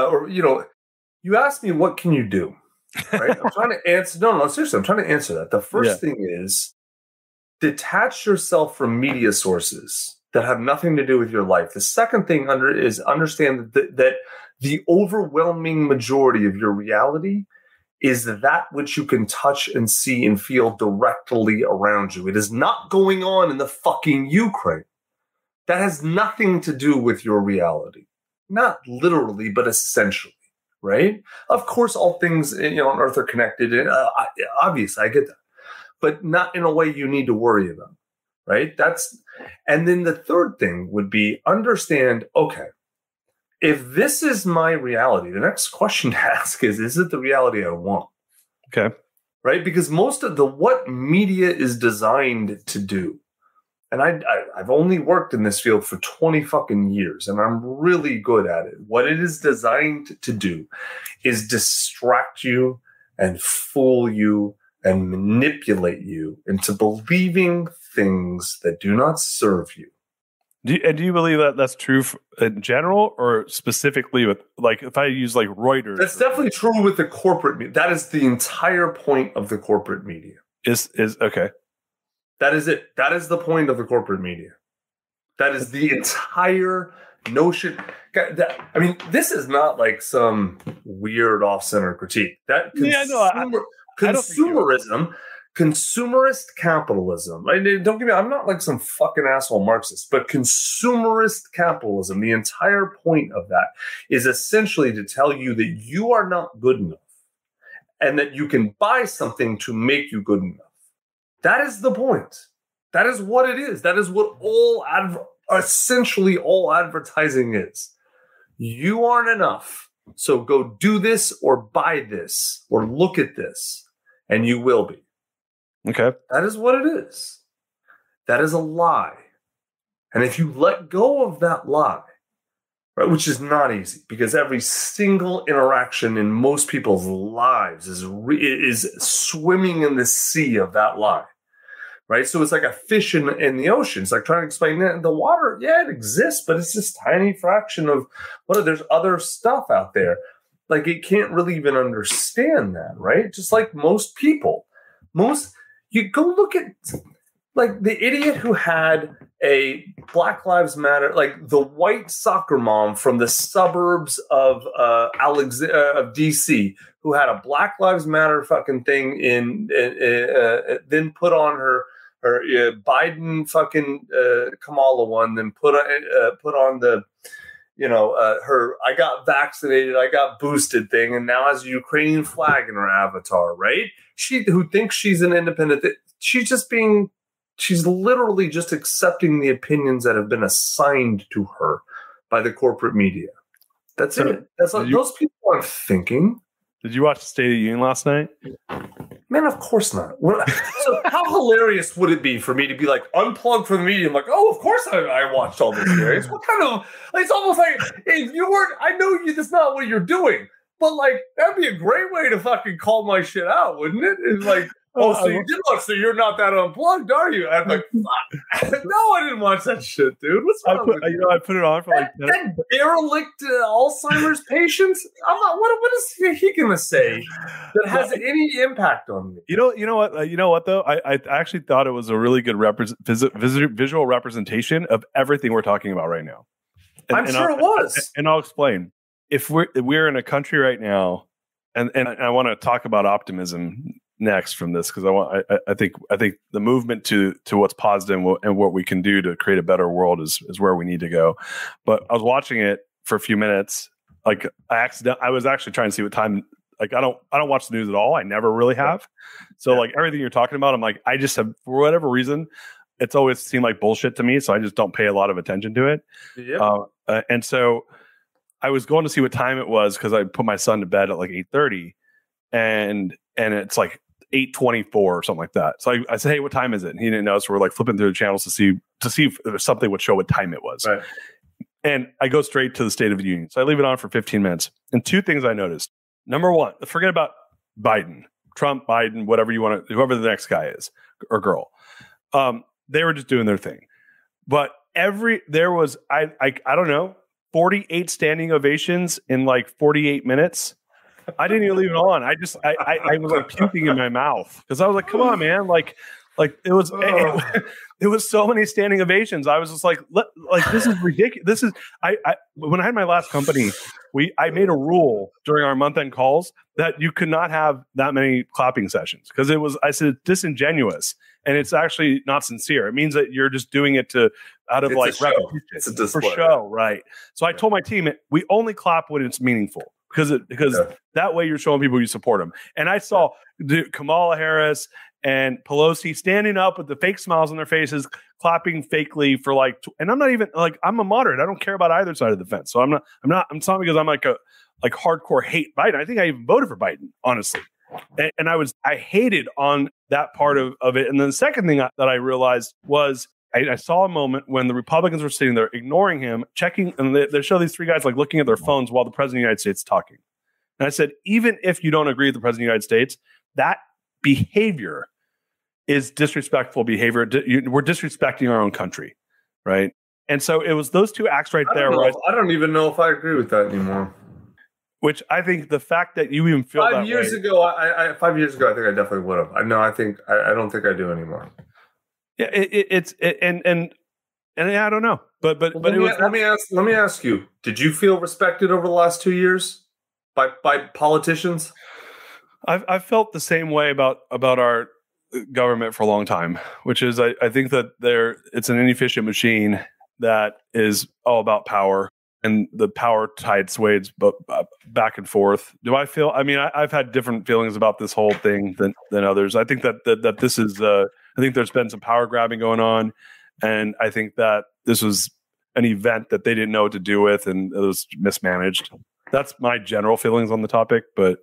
you ask me, what can you do? Right? I'm trying to answer. No, seriously, I'm trying to answer that. The first thing is detach yourself from media sources that have nothing to do with your life. The second thing is understand that the overwhelming majority of your reality is that which you can touch and see and feel directly around you. It is not going on in the fucking Ukraine. That has nothing to do with your reality. Not literally, but essentially, right? Of course, all things on Earth are connected. And, obviously, I get that. But not in a way you need to worry about, right? And then the third thing would be understand, okay, if this is my reality, the next question to ask is it the reality I want? Okay. Right? Because most of what media is designed to do, and I've only worked in this field for 20 fucking years, and I'm really good at it. What it is designed to do is distract you and fool you and manipulate you into believing things that do not serve you. Do you believe that that's true in general, or specifically with, like, if I use like Reuters? That's definitely true with the corporate media. That is the entire point of the corporate media. Is okay. That is it. That is the point of the corporate media. That is the entire notion. I mean, this is not like some weird off-center critique. That consumerism, consumerist capitalism. Don't get me. I'm not like some fucking asshole Marxist, but consumerist capitalism. The entire point of that is essentially to tell you that you are not good enough, and that you can buy something to make you good enough. That is the point. That is what it is. That is what essentially all advertising is. You aren't enough. So go do this or buy this or look at this, and you will be. Okay. That is what it is. That is a lie. And if you let go of that lie, right, which is not easy, because every single interaction in most people's lives is swimming in the sea of that lie, right? So it's like a fish in the ocean. It's like trying to explain that the water, yeah, it exists, but it's this tiny fraction of there's other stuff out there. Like, it can't really even understand that, right? Just like most people. You go look at, like, the idiot who had a Black Lives Matter, like the white soccer mom from the suburbs of DC, who had a Black Lives Matter fucking thing then put on her Biden fucking Kamala one, then put on the her I got vaccinated, I got boosted thing, and now has a Ukrainian flag in her avatar, right? She who thinks she's an independent, she's literally just accepting the opinions that have been assigned to her by the corporate media. That's it. That's like, those people aren't thinking. Did you watch the State of the Union last night? Man, of course not. So how hilarious would it be for me to be like unplugged from the media? I'm like, oh, of course I watched all this series. What kind of? It's almost like if you weren't. I know that's not what you're doing, but like that'd be a great way to fucking call my shit out, wouldn't it? It's like, oh, so you did watch, so you're not that unplugged, are you? I'm like, fuck. No, I didn't watch that shit, dude. What's wrong with you? I put it on for like that derelict Alzheimer's patients. I'm not. What is he gonna say that has any impact on me? You know what though? I actually thought it was a really good visual representation of everything we're talking about right now. I'm sure it was, and I'll explain. If we're in a country right now, and I want to talk about optimism next from this, because I think the movement to what's positive and what we can do to create a better world is where we need to go. But I was watching it for a few minutes. Like I was actually trying to see what time. Like I don't watch the news at all. I never really have. So like everything you're talking about, I'm like, I just have, for whatever reason, it's always seemed like bullshit to me. So I just don't pay a lot of attention to it. Yep. And so I was going to see what time it was because I put my son to bed at like 8:30, and it's like 8:24 or something like that. So I said, hey, what time is it? And he didn't know. So we're like flipping through the channels to see if there was something would show what time it was. Right. And I go straight to the State of the Union. So I leave it on for 15 minutes. And two things I noticed. Number one, forget about Biden. Trump, Biden, whatever you want to, whoever the next guy is or girl. They were just doing their thing. But there was, I don't know, 48 standing ovations in like 48 minutes. I didn't even leave it on. I was like puking in my mouth because I was like, come on, man. Like it was so many standing ovations. I was just like this is ridiculous. This is when I had my last company, I made a rule during our month end calls that you could not have that many clapping sessions because I said it's disingenuous and it's actually not sincere. It means that you're just doing it out of like repetition. It's a display, for show, right? So I told my team we only clap when it's meaningful. Because that way you're showing people you support them. And I saw Kamala Harris and Pelosi standing up with the fake smiles on their faces, clapping fakely for and I'm not even I'm a moderate. I don't care about either side of the fence. So I'm not because I'm like hardcore hate Biden. I think I even voted for Biden, honestly. And I hated on that part of it. And then the second thing that I realized was I saw a moment when the Republicans were sitting there ignoring him, checking, and they show these three guys like looking at their phones while the president of the United States is talking. And I said, even if you don't agree with the president of the United States, that behavior is disrespectful behavior. We're disrespecting our own country, right? And so it was those two acts right there. I don't even know if I agree with that anymore. Which I think the fact that you even feel 5 years ago, 5 years ago, I think I definitely would have. I don't think I do anymore. Yeah, and I don't know, but let me ask you: did you feel respected over the last 2 years by politicians? I've felt the same way about our government for a long time, which is I think that it's an inefficient machine that is all about power, and the power tide sways back and forth. Do I feel? I mean, I've had different feelings about this whole thing than others. I think that this is. I think there's been some power grabbing going on, and I think that this was an event that they didn't know what to do with, and it was mismanaged. That's my general feelings on the topic, but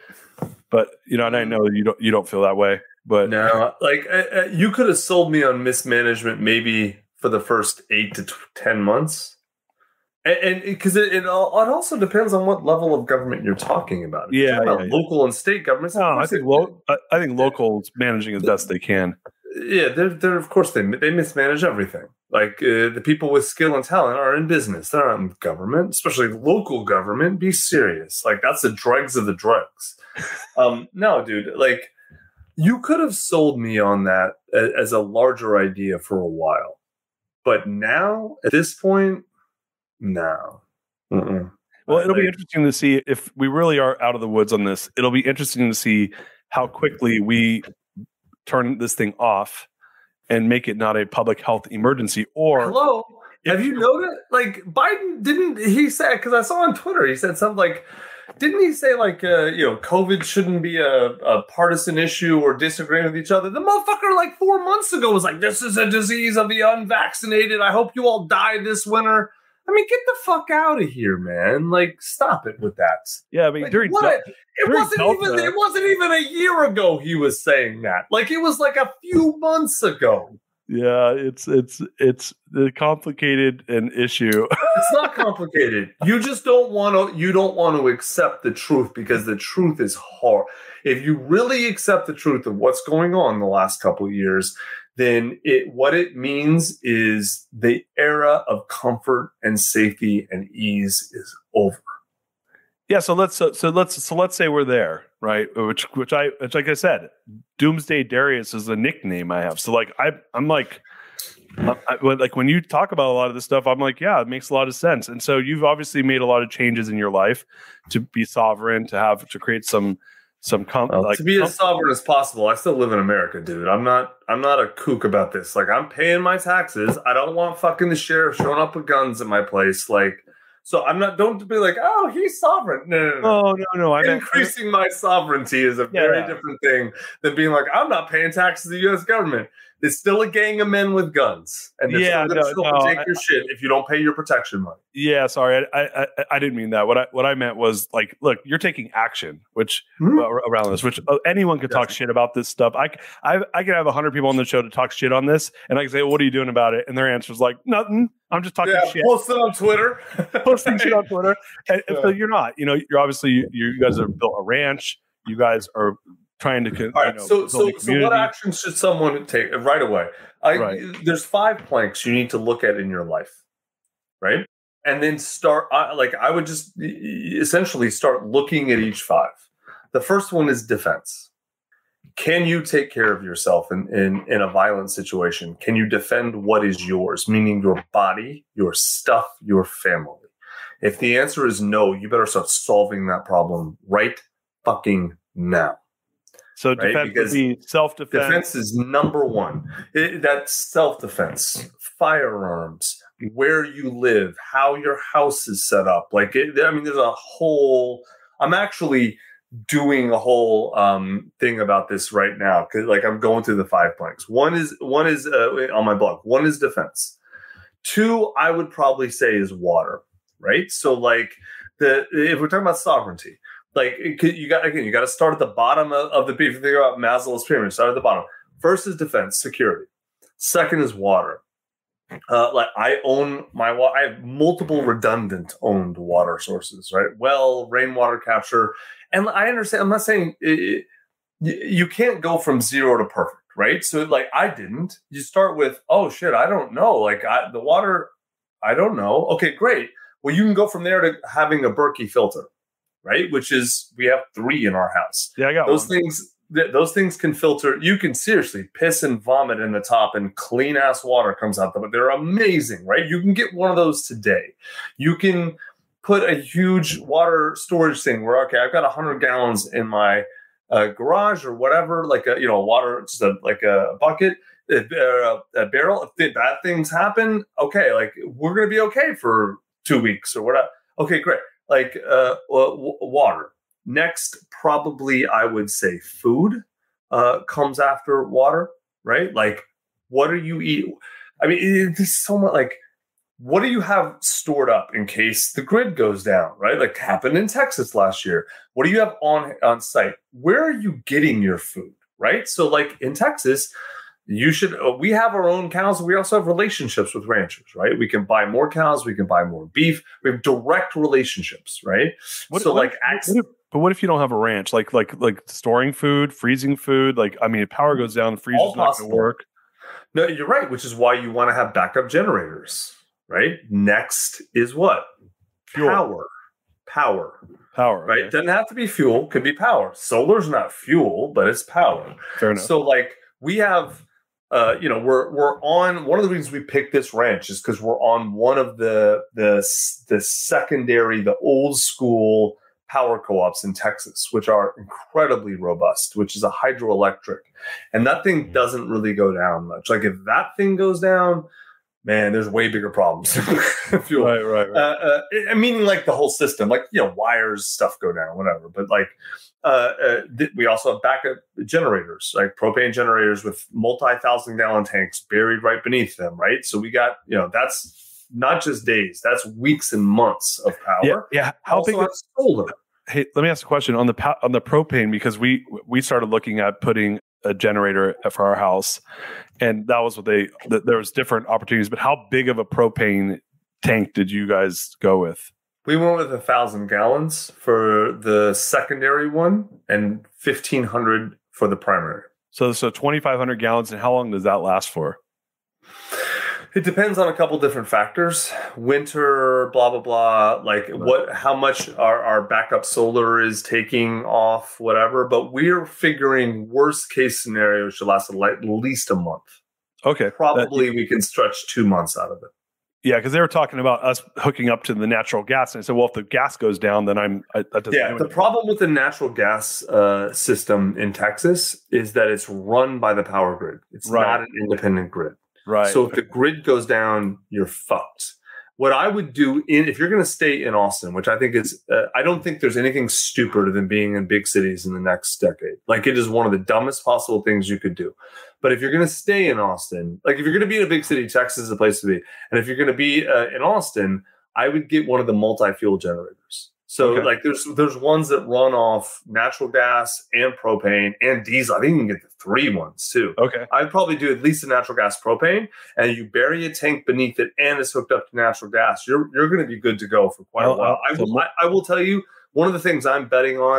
and I know you don't feel that way. But no, you could have sold me on mismanagement maybe for the first 8 to 10 months. And because it also depends on what level of government you're talking about. If you're talking about local and state governments. No, I think locals managing as best they can. Yeah, they're of course they mismanage everything. The people with skill and talent are in business. They're not in government, especially local government. Be serious. That's the dregs of the drugs. No, dude. You could have sold me on that as a larger idea for a while, but now at this point. No. Mm-mm. Well, it'll be interesting to see if we really are out of the woods on this. It'll be interesting to see how quickly we turn this thing off and make it not a public health emergency. Or hello, have you noticed? Biden didn't he say? Because I saw on Twitter he said something didn't he say COVID shouldn't be a partisan issue or disagree with each other? The motherfucker 4 months ago was like, this is a disease of the unvaccinated. I hope you all die this winter. I mean, get the fuck out of here, man! Stop it with that. Yeah, I mean, it wasn't even a year ago he was saying that. It was a few months ago. Yeah, it's complicated an issue. It's not complicated. You just don't want to accept the truth because the truth is hard. If you really accept the truth of what's going on the last couple of years, then what it means is the era of comfort and safety and ease is over. Yeah, so let's say we're there, right? Which like I said, Doomsday Darius is a nickname I have. So I'm when you talk about a lot of this stuff, I'm like, yeah, it makes a lot of sense. And so you've obviously made a lot of changes in your life to be sovereign, to create to be as sovereign as possible. I still live in America, dude. I'm not a kook about this. I'm paying my taxes. I don't want fucking the sheriff showing up with guns at my place. So I'm not. Don't be like, oh, he's sovereign. No. No. Increasing my sovereignty is a very different thing than being like, I'm not paying taxes to the U.S. government. It's still a gang of men with guns, and they're still going to take your shit if you don't pay your protection money. Yeah, sorry, I didn't mean that. What I meant was look, you're taking action, which around this, which anyone could talk shit about this stuff. I could have 100 people on the show to talk shit on this, and I can say, well, what are you doing about it? And their answer is nothing. I'm just talking shit. Post it on Twitter. Posting shit on Twitter. And so you're not. You're obviously you guys have built a ranch. You guys are trying to, All right. So what action should someone take right away? Right. There's 5 planks you need to look at in your life, right? And then start. I would just essentially start looking at each 5. The first one is defense. Can you take care of yourself in a violent situation? Can you defend what is yours, meaning your body, your stuff, your family? If the answer is no, you better start solving that problem right fucking now. So defense would be self-defense. Defense is number one. That's self-defense, firearms, where you live, how your house is set up. There's a whole. I'm actually doing a whole thing about this right now because I'm going through the 5 planks. One is on my blog. One is defense. 2, I would probably say, is water. Right. So if we're talking about sovereignty. You got to start at the bottom of the if you think about Maslow's pyramid, start at the bottom. First is defense, security. Second is water. I own I have multiple redundant owned water sources, right? Well, rainwater capture. And I understand, I'm not saying you can't go from 0 to perfect, right? So I didn't. You start with, oh shit, I don't know. The water, I don't know. Okay, great. Well, you can go from there to having a Berkey filter. Right, which is we have 3 in our house. Yeah, I got those one. things. Those things can filter. You can seriously piss and vomit in the top, and clean ass water comes out. But they're amazing, right? You can get one of those today. You can put a huge water storage thing where I've got 100 gallons in my garage or whatever, water, just a bucket, a barrel. If bad things happen, okay, we're gonna be okay for 2 weeks or whatever. Okay, great. Water. Next, probably I would say food comes after water, right? What are you eating? I mean, there's so much. What do you have stored up in case the grid goes down, right? Happened in Texas last year. What do you have on site? Where are you getting your food, right? So in Texas, we have our own cows. We also have relationships with ranchers, right? We can buy more cows. We can buy more beef. We have direct relationships, right? But what if you don't have a ranch? Like storing food, freezing food? If power goes down, the freezer's not going to work. No, you're right, which is why you want to have backup generators, right? Next is what? Fuel. Power. Right? Okay. Doesn't have to be fuel. Could be power. Solar's not fuel, but it's power. Fair enough. So we have... we're on one of the reasons we picked this ranch is because we're on one of the secondary, the old school power co-ops in Texas, which are incredibly robust, which is a hydroelectric. And that thing doesn't really go down much. If that thing goes down, man, there's way bigger problems. Right. Meaning the whole system, wires, stuff go down, whatever. But we also have backup generators, propane generators with multi-1,000-gallon tanks buried right beneath them, right? So we got, that's not just days, that's weeks and months of power. Yeah. How big is solar? Hey, let me ask a question on the propane, because we started looking at putting a generator for our house, and that was what there was different opportunities. But how big of a propane tank did you guys go with? We went with 1,000 gallons for the secondary one and 1,500 for the primary. So 2,500 gallons, and how long does that last for? It depends on a couple different factors. Winter, blah, blah, blah. How much our backup solar is taking off, whatever. But we're figuring worst case scenario should last at least a month. Okay. Probably we can stretch 2 months out of it. Yeah, because they were talking about us hooking up to the natural gas, and I said, "Well, if the gas goes down, then that doesn't." Yeah, the problem with the natural gas system in Texas is that it's run by the power grid. It's not an independent grid. Right. So if the grid goes down, you're fucked. What I would do if you're going to stay in Austin, which I think is, I don't think there's anything stupider than being in big cities in the next decade. It is one of the dumbest possible things you could do. But if you're going to stay in Austin, if you're going to be in a big city, Texas is a place to be. And if you're going to be in Austin, I would get one of the multi-fuel generators. So there's ones that run off natural gas and propane and diesel. I think you can get the 3 ones too. Okay. I'd probably do at least a natural gas propane, and you bury a tank beneath it and it's hooked up to natural gas. You're going to be good to go for quite a while. I will tell you, one of the things I'm betting on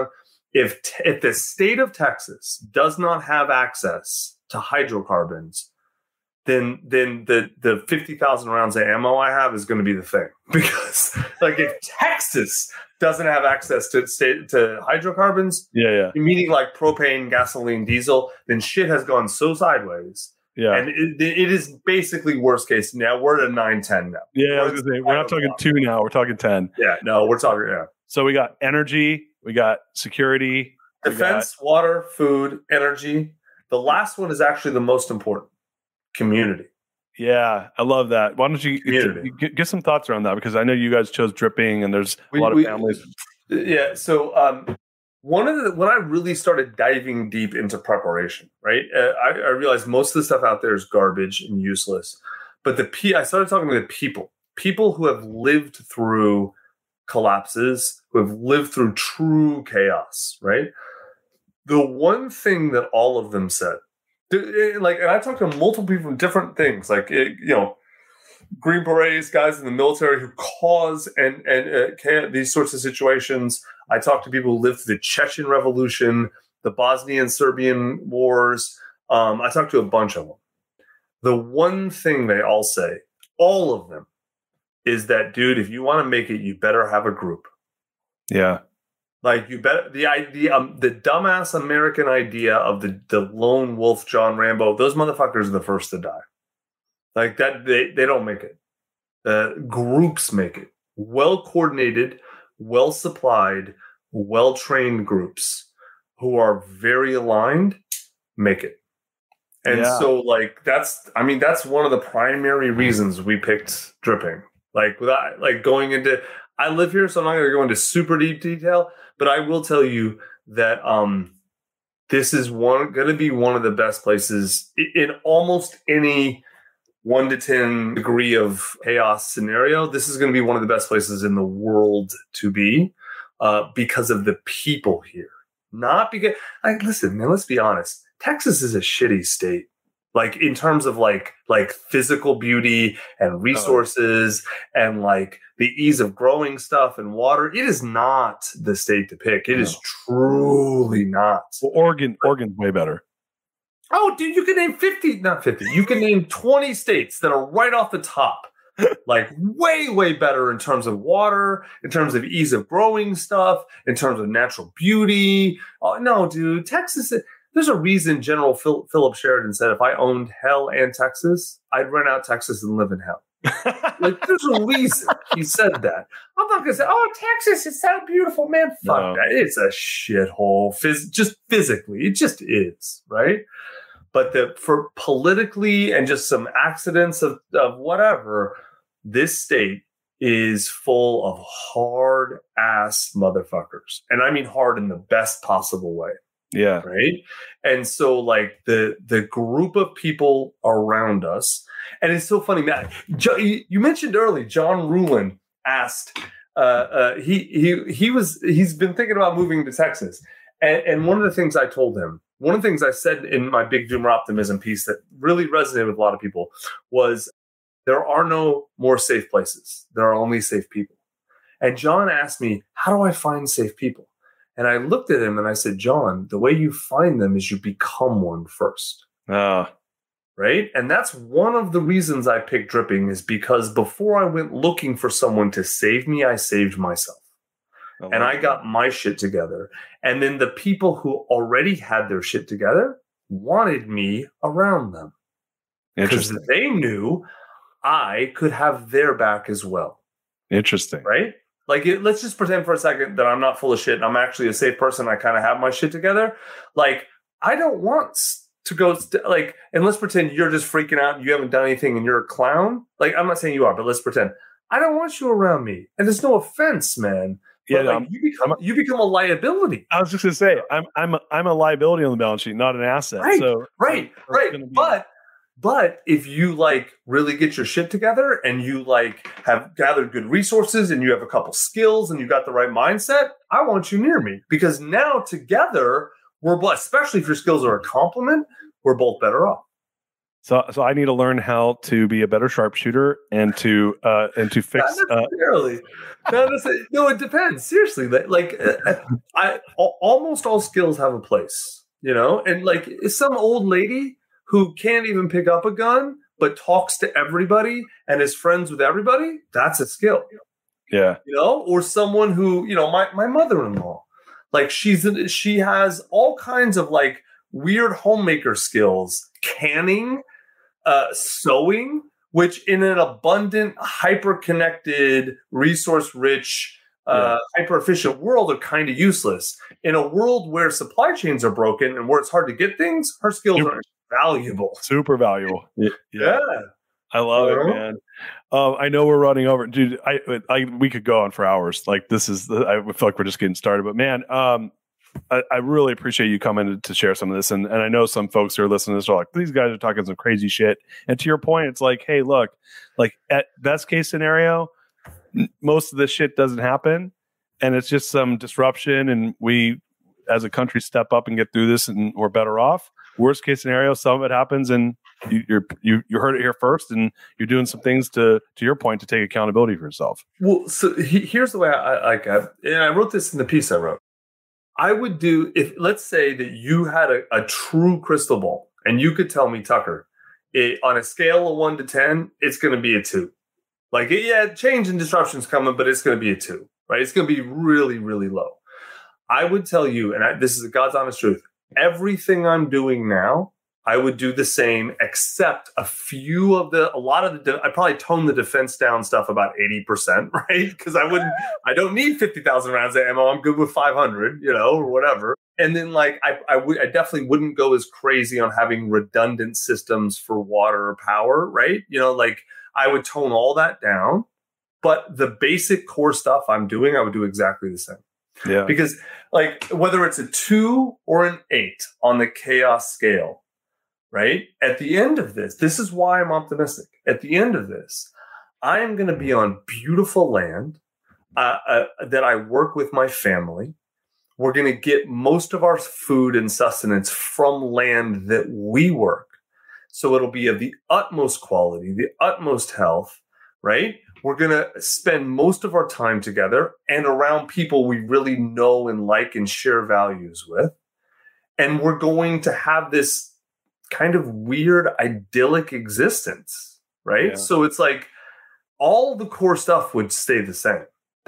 if the state of Texas does not have access to hydrocarbons, then the 50,000 rounds of ammo I have is going to be the thing. Because like if Texas doesn't have access to hydrocarbons, meaning like propane, gasoline, diesel, then shit has gone so sideways. Yeah. And it is basically worst case. Now we're at a 9-10 now. Yeah, we're not talking 2 now. We're talking 10. Yeah, no, we're talking, yeah. So we got energy, we got security. Defense, water, food, energy. The last one is actually the most important. Community. Yeah, I love that. Why don't you get some thoughts around that? Because I know you guys chose dripping and there's a lot of families. Yeah, so when I really started diving deep into preparation, right? I realized most of the stuff out there is garbage and useless. But I started talking to the people who have lived through collapses, who have lived through true chaos, right? The one thing that all of them said, and I talked to multiple people from different things, Green Berets, guys in the military who cause these sorts of situations. I talked to people who lived through the Chechen Revolution, the Bosnian Serbian wars. I talked to a bunch of them. The one thing they all say, all of them, is that, dude, if you want to make it, you better have a group. Yeah. Like you better the dumbass American idea of the lone wolf John Rambo, those motherfuckers are the first to die. Like that, they don't make it. Groups make it. Well coordinated, well supplied, well trained groups who are very aligned make it. And so that's one of the primary reasons we picked dripping. Going into, I live here, so I'm not going to go into super deep detail, but I will tell you that this is going to be one of the best places in almost any 1 to 10 degree of chaos scenario. This is going to be one of the best places in the world to be because of the people here. Not because, listen, man, let's be honest. Texas is a shitty state. Like in terms of like physical beauty and resources and like the ease of growing stuff and water, it is not the state to pick. It is truly not. Well, Oregon's way better. Oh, dude, you can name 50. You can name 20 states that are right off the top. Like way, way better in terms of water, in terms of ease of growing stuff, in terms of natural beauty. Oh, no, dude, Texas. There's a reason General Philip Sheridan said, if I owned hell and Texas, I'd rent out Texas and live in hell. There's a reason he said that. I'm not going to say, oh, Texas, it's so beautiful, man. Fuck that. It's a shithole. Just physically, it just is, right? But for politically and just some accidents of whatever, this state is full of hard ass motherfuckers. And I mean hard in the best possible way. Yeah. Right. And so the group of people around us, and it's so funny, Matt, you mentioned earlier, John Ruhlin asked, he's been thinking about moving to Texas. And one of the things I told him, one of the things I said in my Big Doomer Optimism piece that really resonated with a lot of people was there are no more safe places. There are only safe people. And John asked me, how do I find safe people? And I looked at him and I said, John, the way you find them is you become one first. Right? And that's one of the reasons I picked dripping is because before I went looking for someone to save me, I saved myself. And I got my shit together. And then the people who already had their shit together wanted me around them. Because they knew I could have their back as well. Interesting. Right? Let's just pretend for a second that I'm not full of shit and I'm actually a safe person. I kind of have my shit together. I don't want to go, and let's pretend you're just freaking out and you haven't done anything and you're a clown. I'm not saying you are, but let's pretend. I don't want you around me. And there's no offense, man. Yeah, you become a liability. I was just going to say, I'm a liability on the balance sheet, not an asset. Right, so right. But if you really get your shit together and you have gathered good resources and you have a couple skills and you got the right mindset, I want you near me because now together we're both, especially if your skills are a compliment, we're both better off. So I need to learn how to be a better sharpshooter and to fix. Not necessarily. No, it depends. Seriously, almost all skills have a place, and like some old lady who can't even pick up a gun but talks to everybody and is friends with everybody. That's a skill. Yeah. Or someone who, my mother-in-law, like she has all kinds of like weird homemaker skills, canning, sewing, which in an abundant, hyper-connected, resource-rich, hyper-efficient world are kind of useless. In a world where supply chains are broken and where it's hard to get things, her skills are valuable. Super valuable. Yeah. I love it, man. I know we're running over, dude. We could go on for hours. Like I feel like we're just getting started, but man, I really appreciate you coming to share some of this. And I know some folks who are listening to this are like, these guys are talking some crazy shit. And to your point, it's like, hey, look, like at best case scenario, most of this shit doesn't happen. And it's just some disruption. And we, as a country, step up and get through this and we're better off. Worst case scenario, some of it happens and you heard it here first, and you're doing some things to your point to take accountability for yourself. Well, so here's the way and I wrote this in the piece I wrote. I would do, if let's say that you had a true crystal ball and you could tell me, Tucker, on a scale of 1 to 10, it's going to be a 2. Like, change and disruption's coming, but it's going to be a 2, right? It's going to be really, really low. I would tell you, and this is the God's honest truth, everything I'm doing now, I would do the same, except I probably tone the defense down stuff about 80%, right? Because I don't need 50,000 rounds of ammo. I'm good with 500, or whatever. And then like, I definitely wouldn't go as crazy on having redundant systems for water or power, right? Like I would tone all that down, but the basic core stuff I'm doing, I would do exactly the same. Yeah. Because like, whether it's a 2 or an 8 on the chaos scale, right? At the end of this is why I'm optimistic. At the end of this, I am going to be on beautiful land that I work with my family. We're going to get most of our food and sustenance from land that we work. So it'll be of the utmost quality, the utmost health, right? We're going to spend most of our time together and around people we really know and like and share values with. And we're going to have this kind of weird, idyllic existence, right? Yeah. So it's like all the core stuff would stay the same.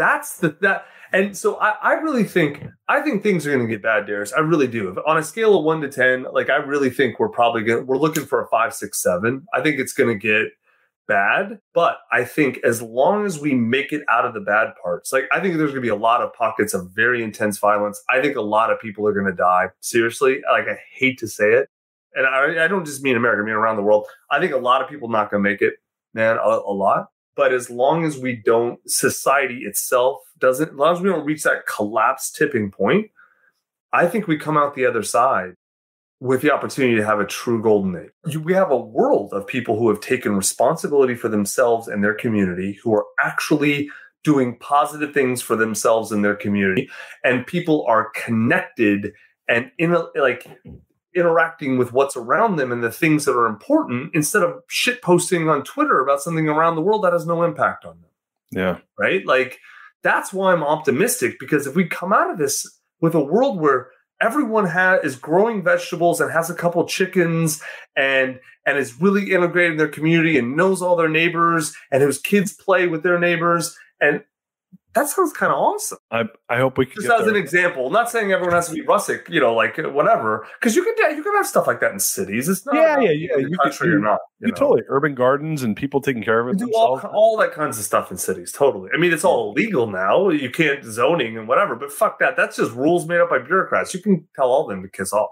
And so I really think things are going to get bad, Darius. I really do. On a scale of 1 to 10, like I really think we're looking for a 5, 6, 7. I think it's going to get bad, but I think as long as we make it out of the bad parts, like I think there's going to be a lot of pockets of very intense violence. I think a lot of people are going to die. Seriously, like I hate to say it. And I don't just mean America, I mean around the world. I think a lot of people not going to make it, man, a lot. But as long as we don't, society itself doesn't, as long as we don't reach that collapse tipping point, I think we come out the other side with the opportunity to have a true golden age. We have a world of people who have taken responsibility for themselves and their community, who are actually doing positive things for themselves and their community. And people are connected and interacting with what's around them and the things that are important instead of shit posting on Twitter about something around the world that has no impact on them. Yeah. Right? Like that's why I'm optimistic, because if we come out of this with a world where everyone is growing vegetables and has a couple chickens and is really integrated in their community and knows all their neighbors and whose kids play with their neighbors, and that sounds kind of awesome. I hope we can. Just as an example, not saying everyone has to be rustic, like whatever, because you can have stuff like that in cities. It's not you country or not. You totally urban gardens and people taking care of it. Do all that kinds of stuff in cities. Totally. I mean, it's all illegal now. You can't zoning and whatever, but fuck that. That's just rules made up by bureaucrats. You can tell all of them to kiss off.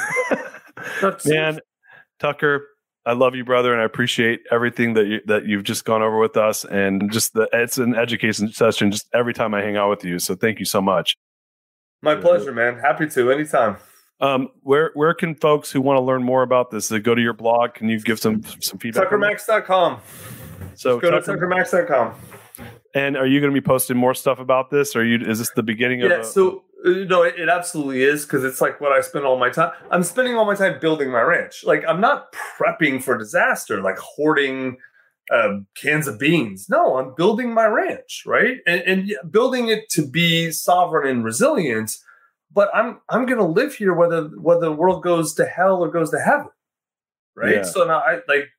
Man, Tucker, I love you, brother, and I appreciate everything that you've just gone over with us, and just it's an education session just every time I hang out with you. So thank you so much. My pleasure, man. Happy to anytime. Where can folks who want to learn more about this go to your blog? Can you give some feedback? TuckerMax.com. So go to TuckerMax.com. And are you going to be posting more stuff about this, or is this the beginning of? So No, it absolutely is, because it's like what I spend all my time. I'm spending all my time building my ranch. Like, I'm not prepping for disaster, like hoarding cans of beans. No, I'm building my ranch, right? And building it to be sovereign and resilient. But I'm going to live here whether the world goes to hell or goes to heaven, right? Yeah. So now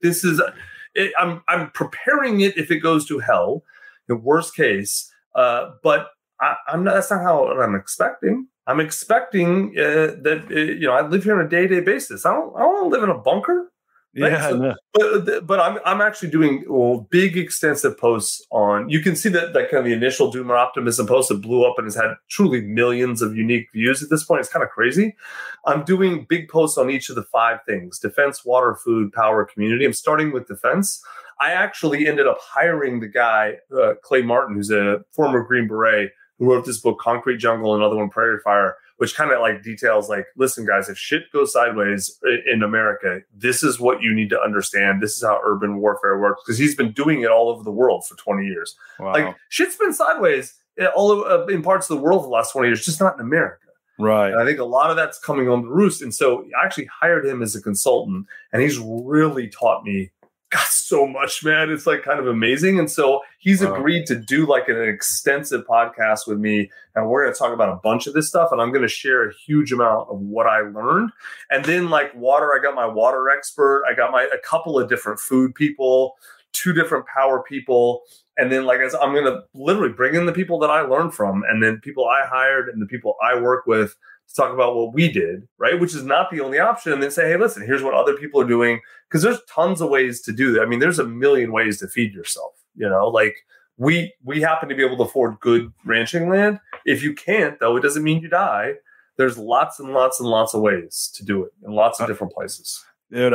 I'm preparing it if it goes to hell, the worst case. But I'm not. That's not how I'm expecting. I'm expecting that I live here on a day-to-day basis. I don't want to live in a bunker. Right? Yeah, no. But I'm actually doing big, extensive posts on. You can see that kind of the initial Doom or Optimism post that blew up and has had truly millions of unique views at this point. It's kind of crazy. I'm doing big posts on each of the 5 things: defense, water, food, power, community. I'm starting with defense. I actually ended up hiring the guy, Clay Martin, who's a former Green Beret, who wrote this book, Concrete Jungle, and another one, Prairie Fire, which kind of like details like, listen, guys, if shit goes sideways in America, this is what you need to understand. This is how urban warfare works, because he's been doing it all over the world for 20 years. Wow. Like, shit's been sideways in parts of the world for the last 20 years, just not in America. Right. And I think a lot of that's coming home to roost. And so I actually hired him as a consultant, and he's really taught me so much, man. It's like kind of amazing. And so he's agreed to do like an extensive podcast with me, and we're going to talk about a bunch of this stuff, and I'm going to share a huge amount of what I learned. And then like water, I got my water expert. I got a couple of different food people, 2 different power people. And then like I'm going to literally bring in the people that I learned from, and then people I hired and the people I work with, to talk about what we did, right? Which is not the only option. And then say, hey, listen, here's what other people are doing. Because there's tons of ways to do that. I mean, there's a million ways to feed yourself. Like we happen to be able to afford good ranching land. If you can't, though, it doesn't mean you die. There's lots and lots and lots of ways to do it in lots of different places. Dude,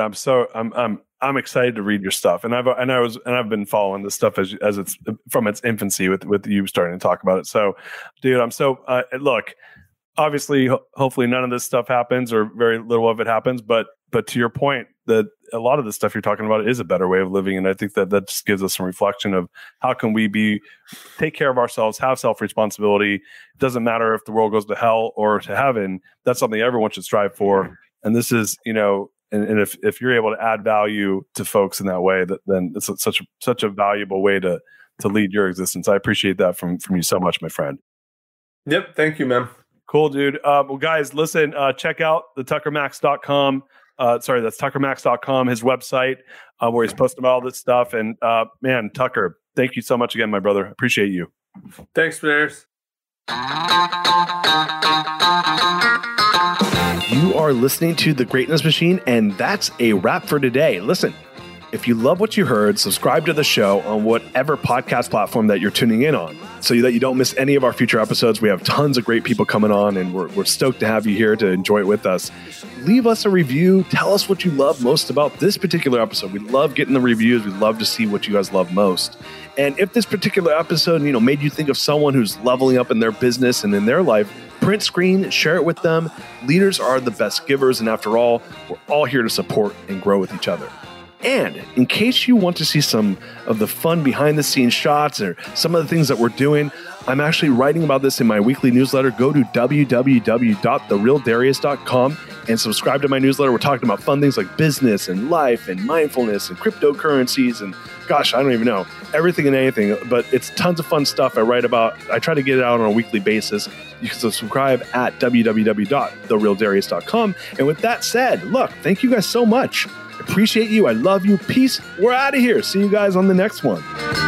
I'm excited to read your stuff, and I've been following this stuff as it's from its infancy with you starting to talk about it. So, dude, I'm so look. Obviously, hopefully none of this stuff happens, or very little of it happens. But to your point, that a lot of the stuff you're talking about is a better way of living. And I think that just gives us some reflection of how can we take care of ourselves, have self-responsibility. It doesn't matter if the world goes to hell or to heaven. That's something everyone should strive for. And this is, and if you're able to add value to folks in that way, then it's such a valuable way to lead your existence. I appreciate that from you so much, my friend. Yep. Thank you, man. Cool, dude. Well, guys, listen, check out the TuckerMax.com. That's TuckerMax.com, his website, where he's posting about all this stuff. And man, Tucker, thank you so much again, my brother. Appreciate you. Thanks, Bears. You are listening to The Greatness Machine, and that's a wrap for today. Listen, if you love what you heard, subscribe to the show on whatever podcast platform that you're tuning in on, so that you don't miss any of our future episodes. We have tons of great people coming on, and we're stoked to have you here to enjoy it with us. Leave us a review. Tell us what you love most about this particular episode. We love getting the reviews. We love to see what you guys love most. And if this particular episode, made you think of someone who's leveling up in their business and in their life, print screen, share it with them. Leaders are the best givers, and after all, we're all here to support and grow with each other. And in case you want to see some of the fun behind-the-scenes shots or some of the things that we're doing, I'm actually writing about this in my weekly newsletter. Go to www.therealdarius.com and subscribe to my newsletter. We're talking about fun things like business and life and mindfulness and cryptocurrencies and, gosh, I don't even know, everything and anything. But it's tons of fun stuff I write about. I try to get it out on a weekly basis. You can subscribe at www.therealdarius.com. And with that said, look, thank you guys so much. Appreciate you. I love you. Peace. We're out of here. See you guys on the next one.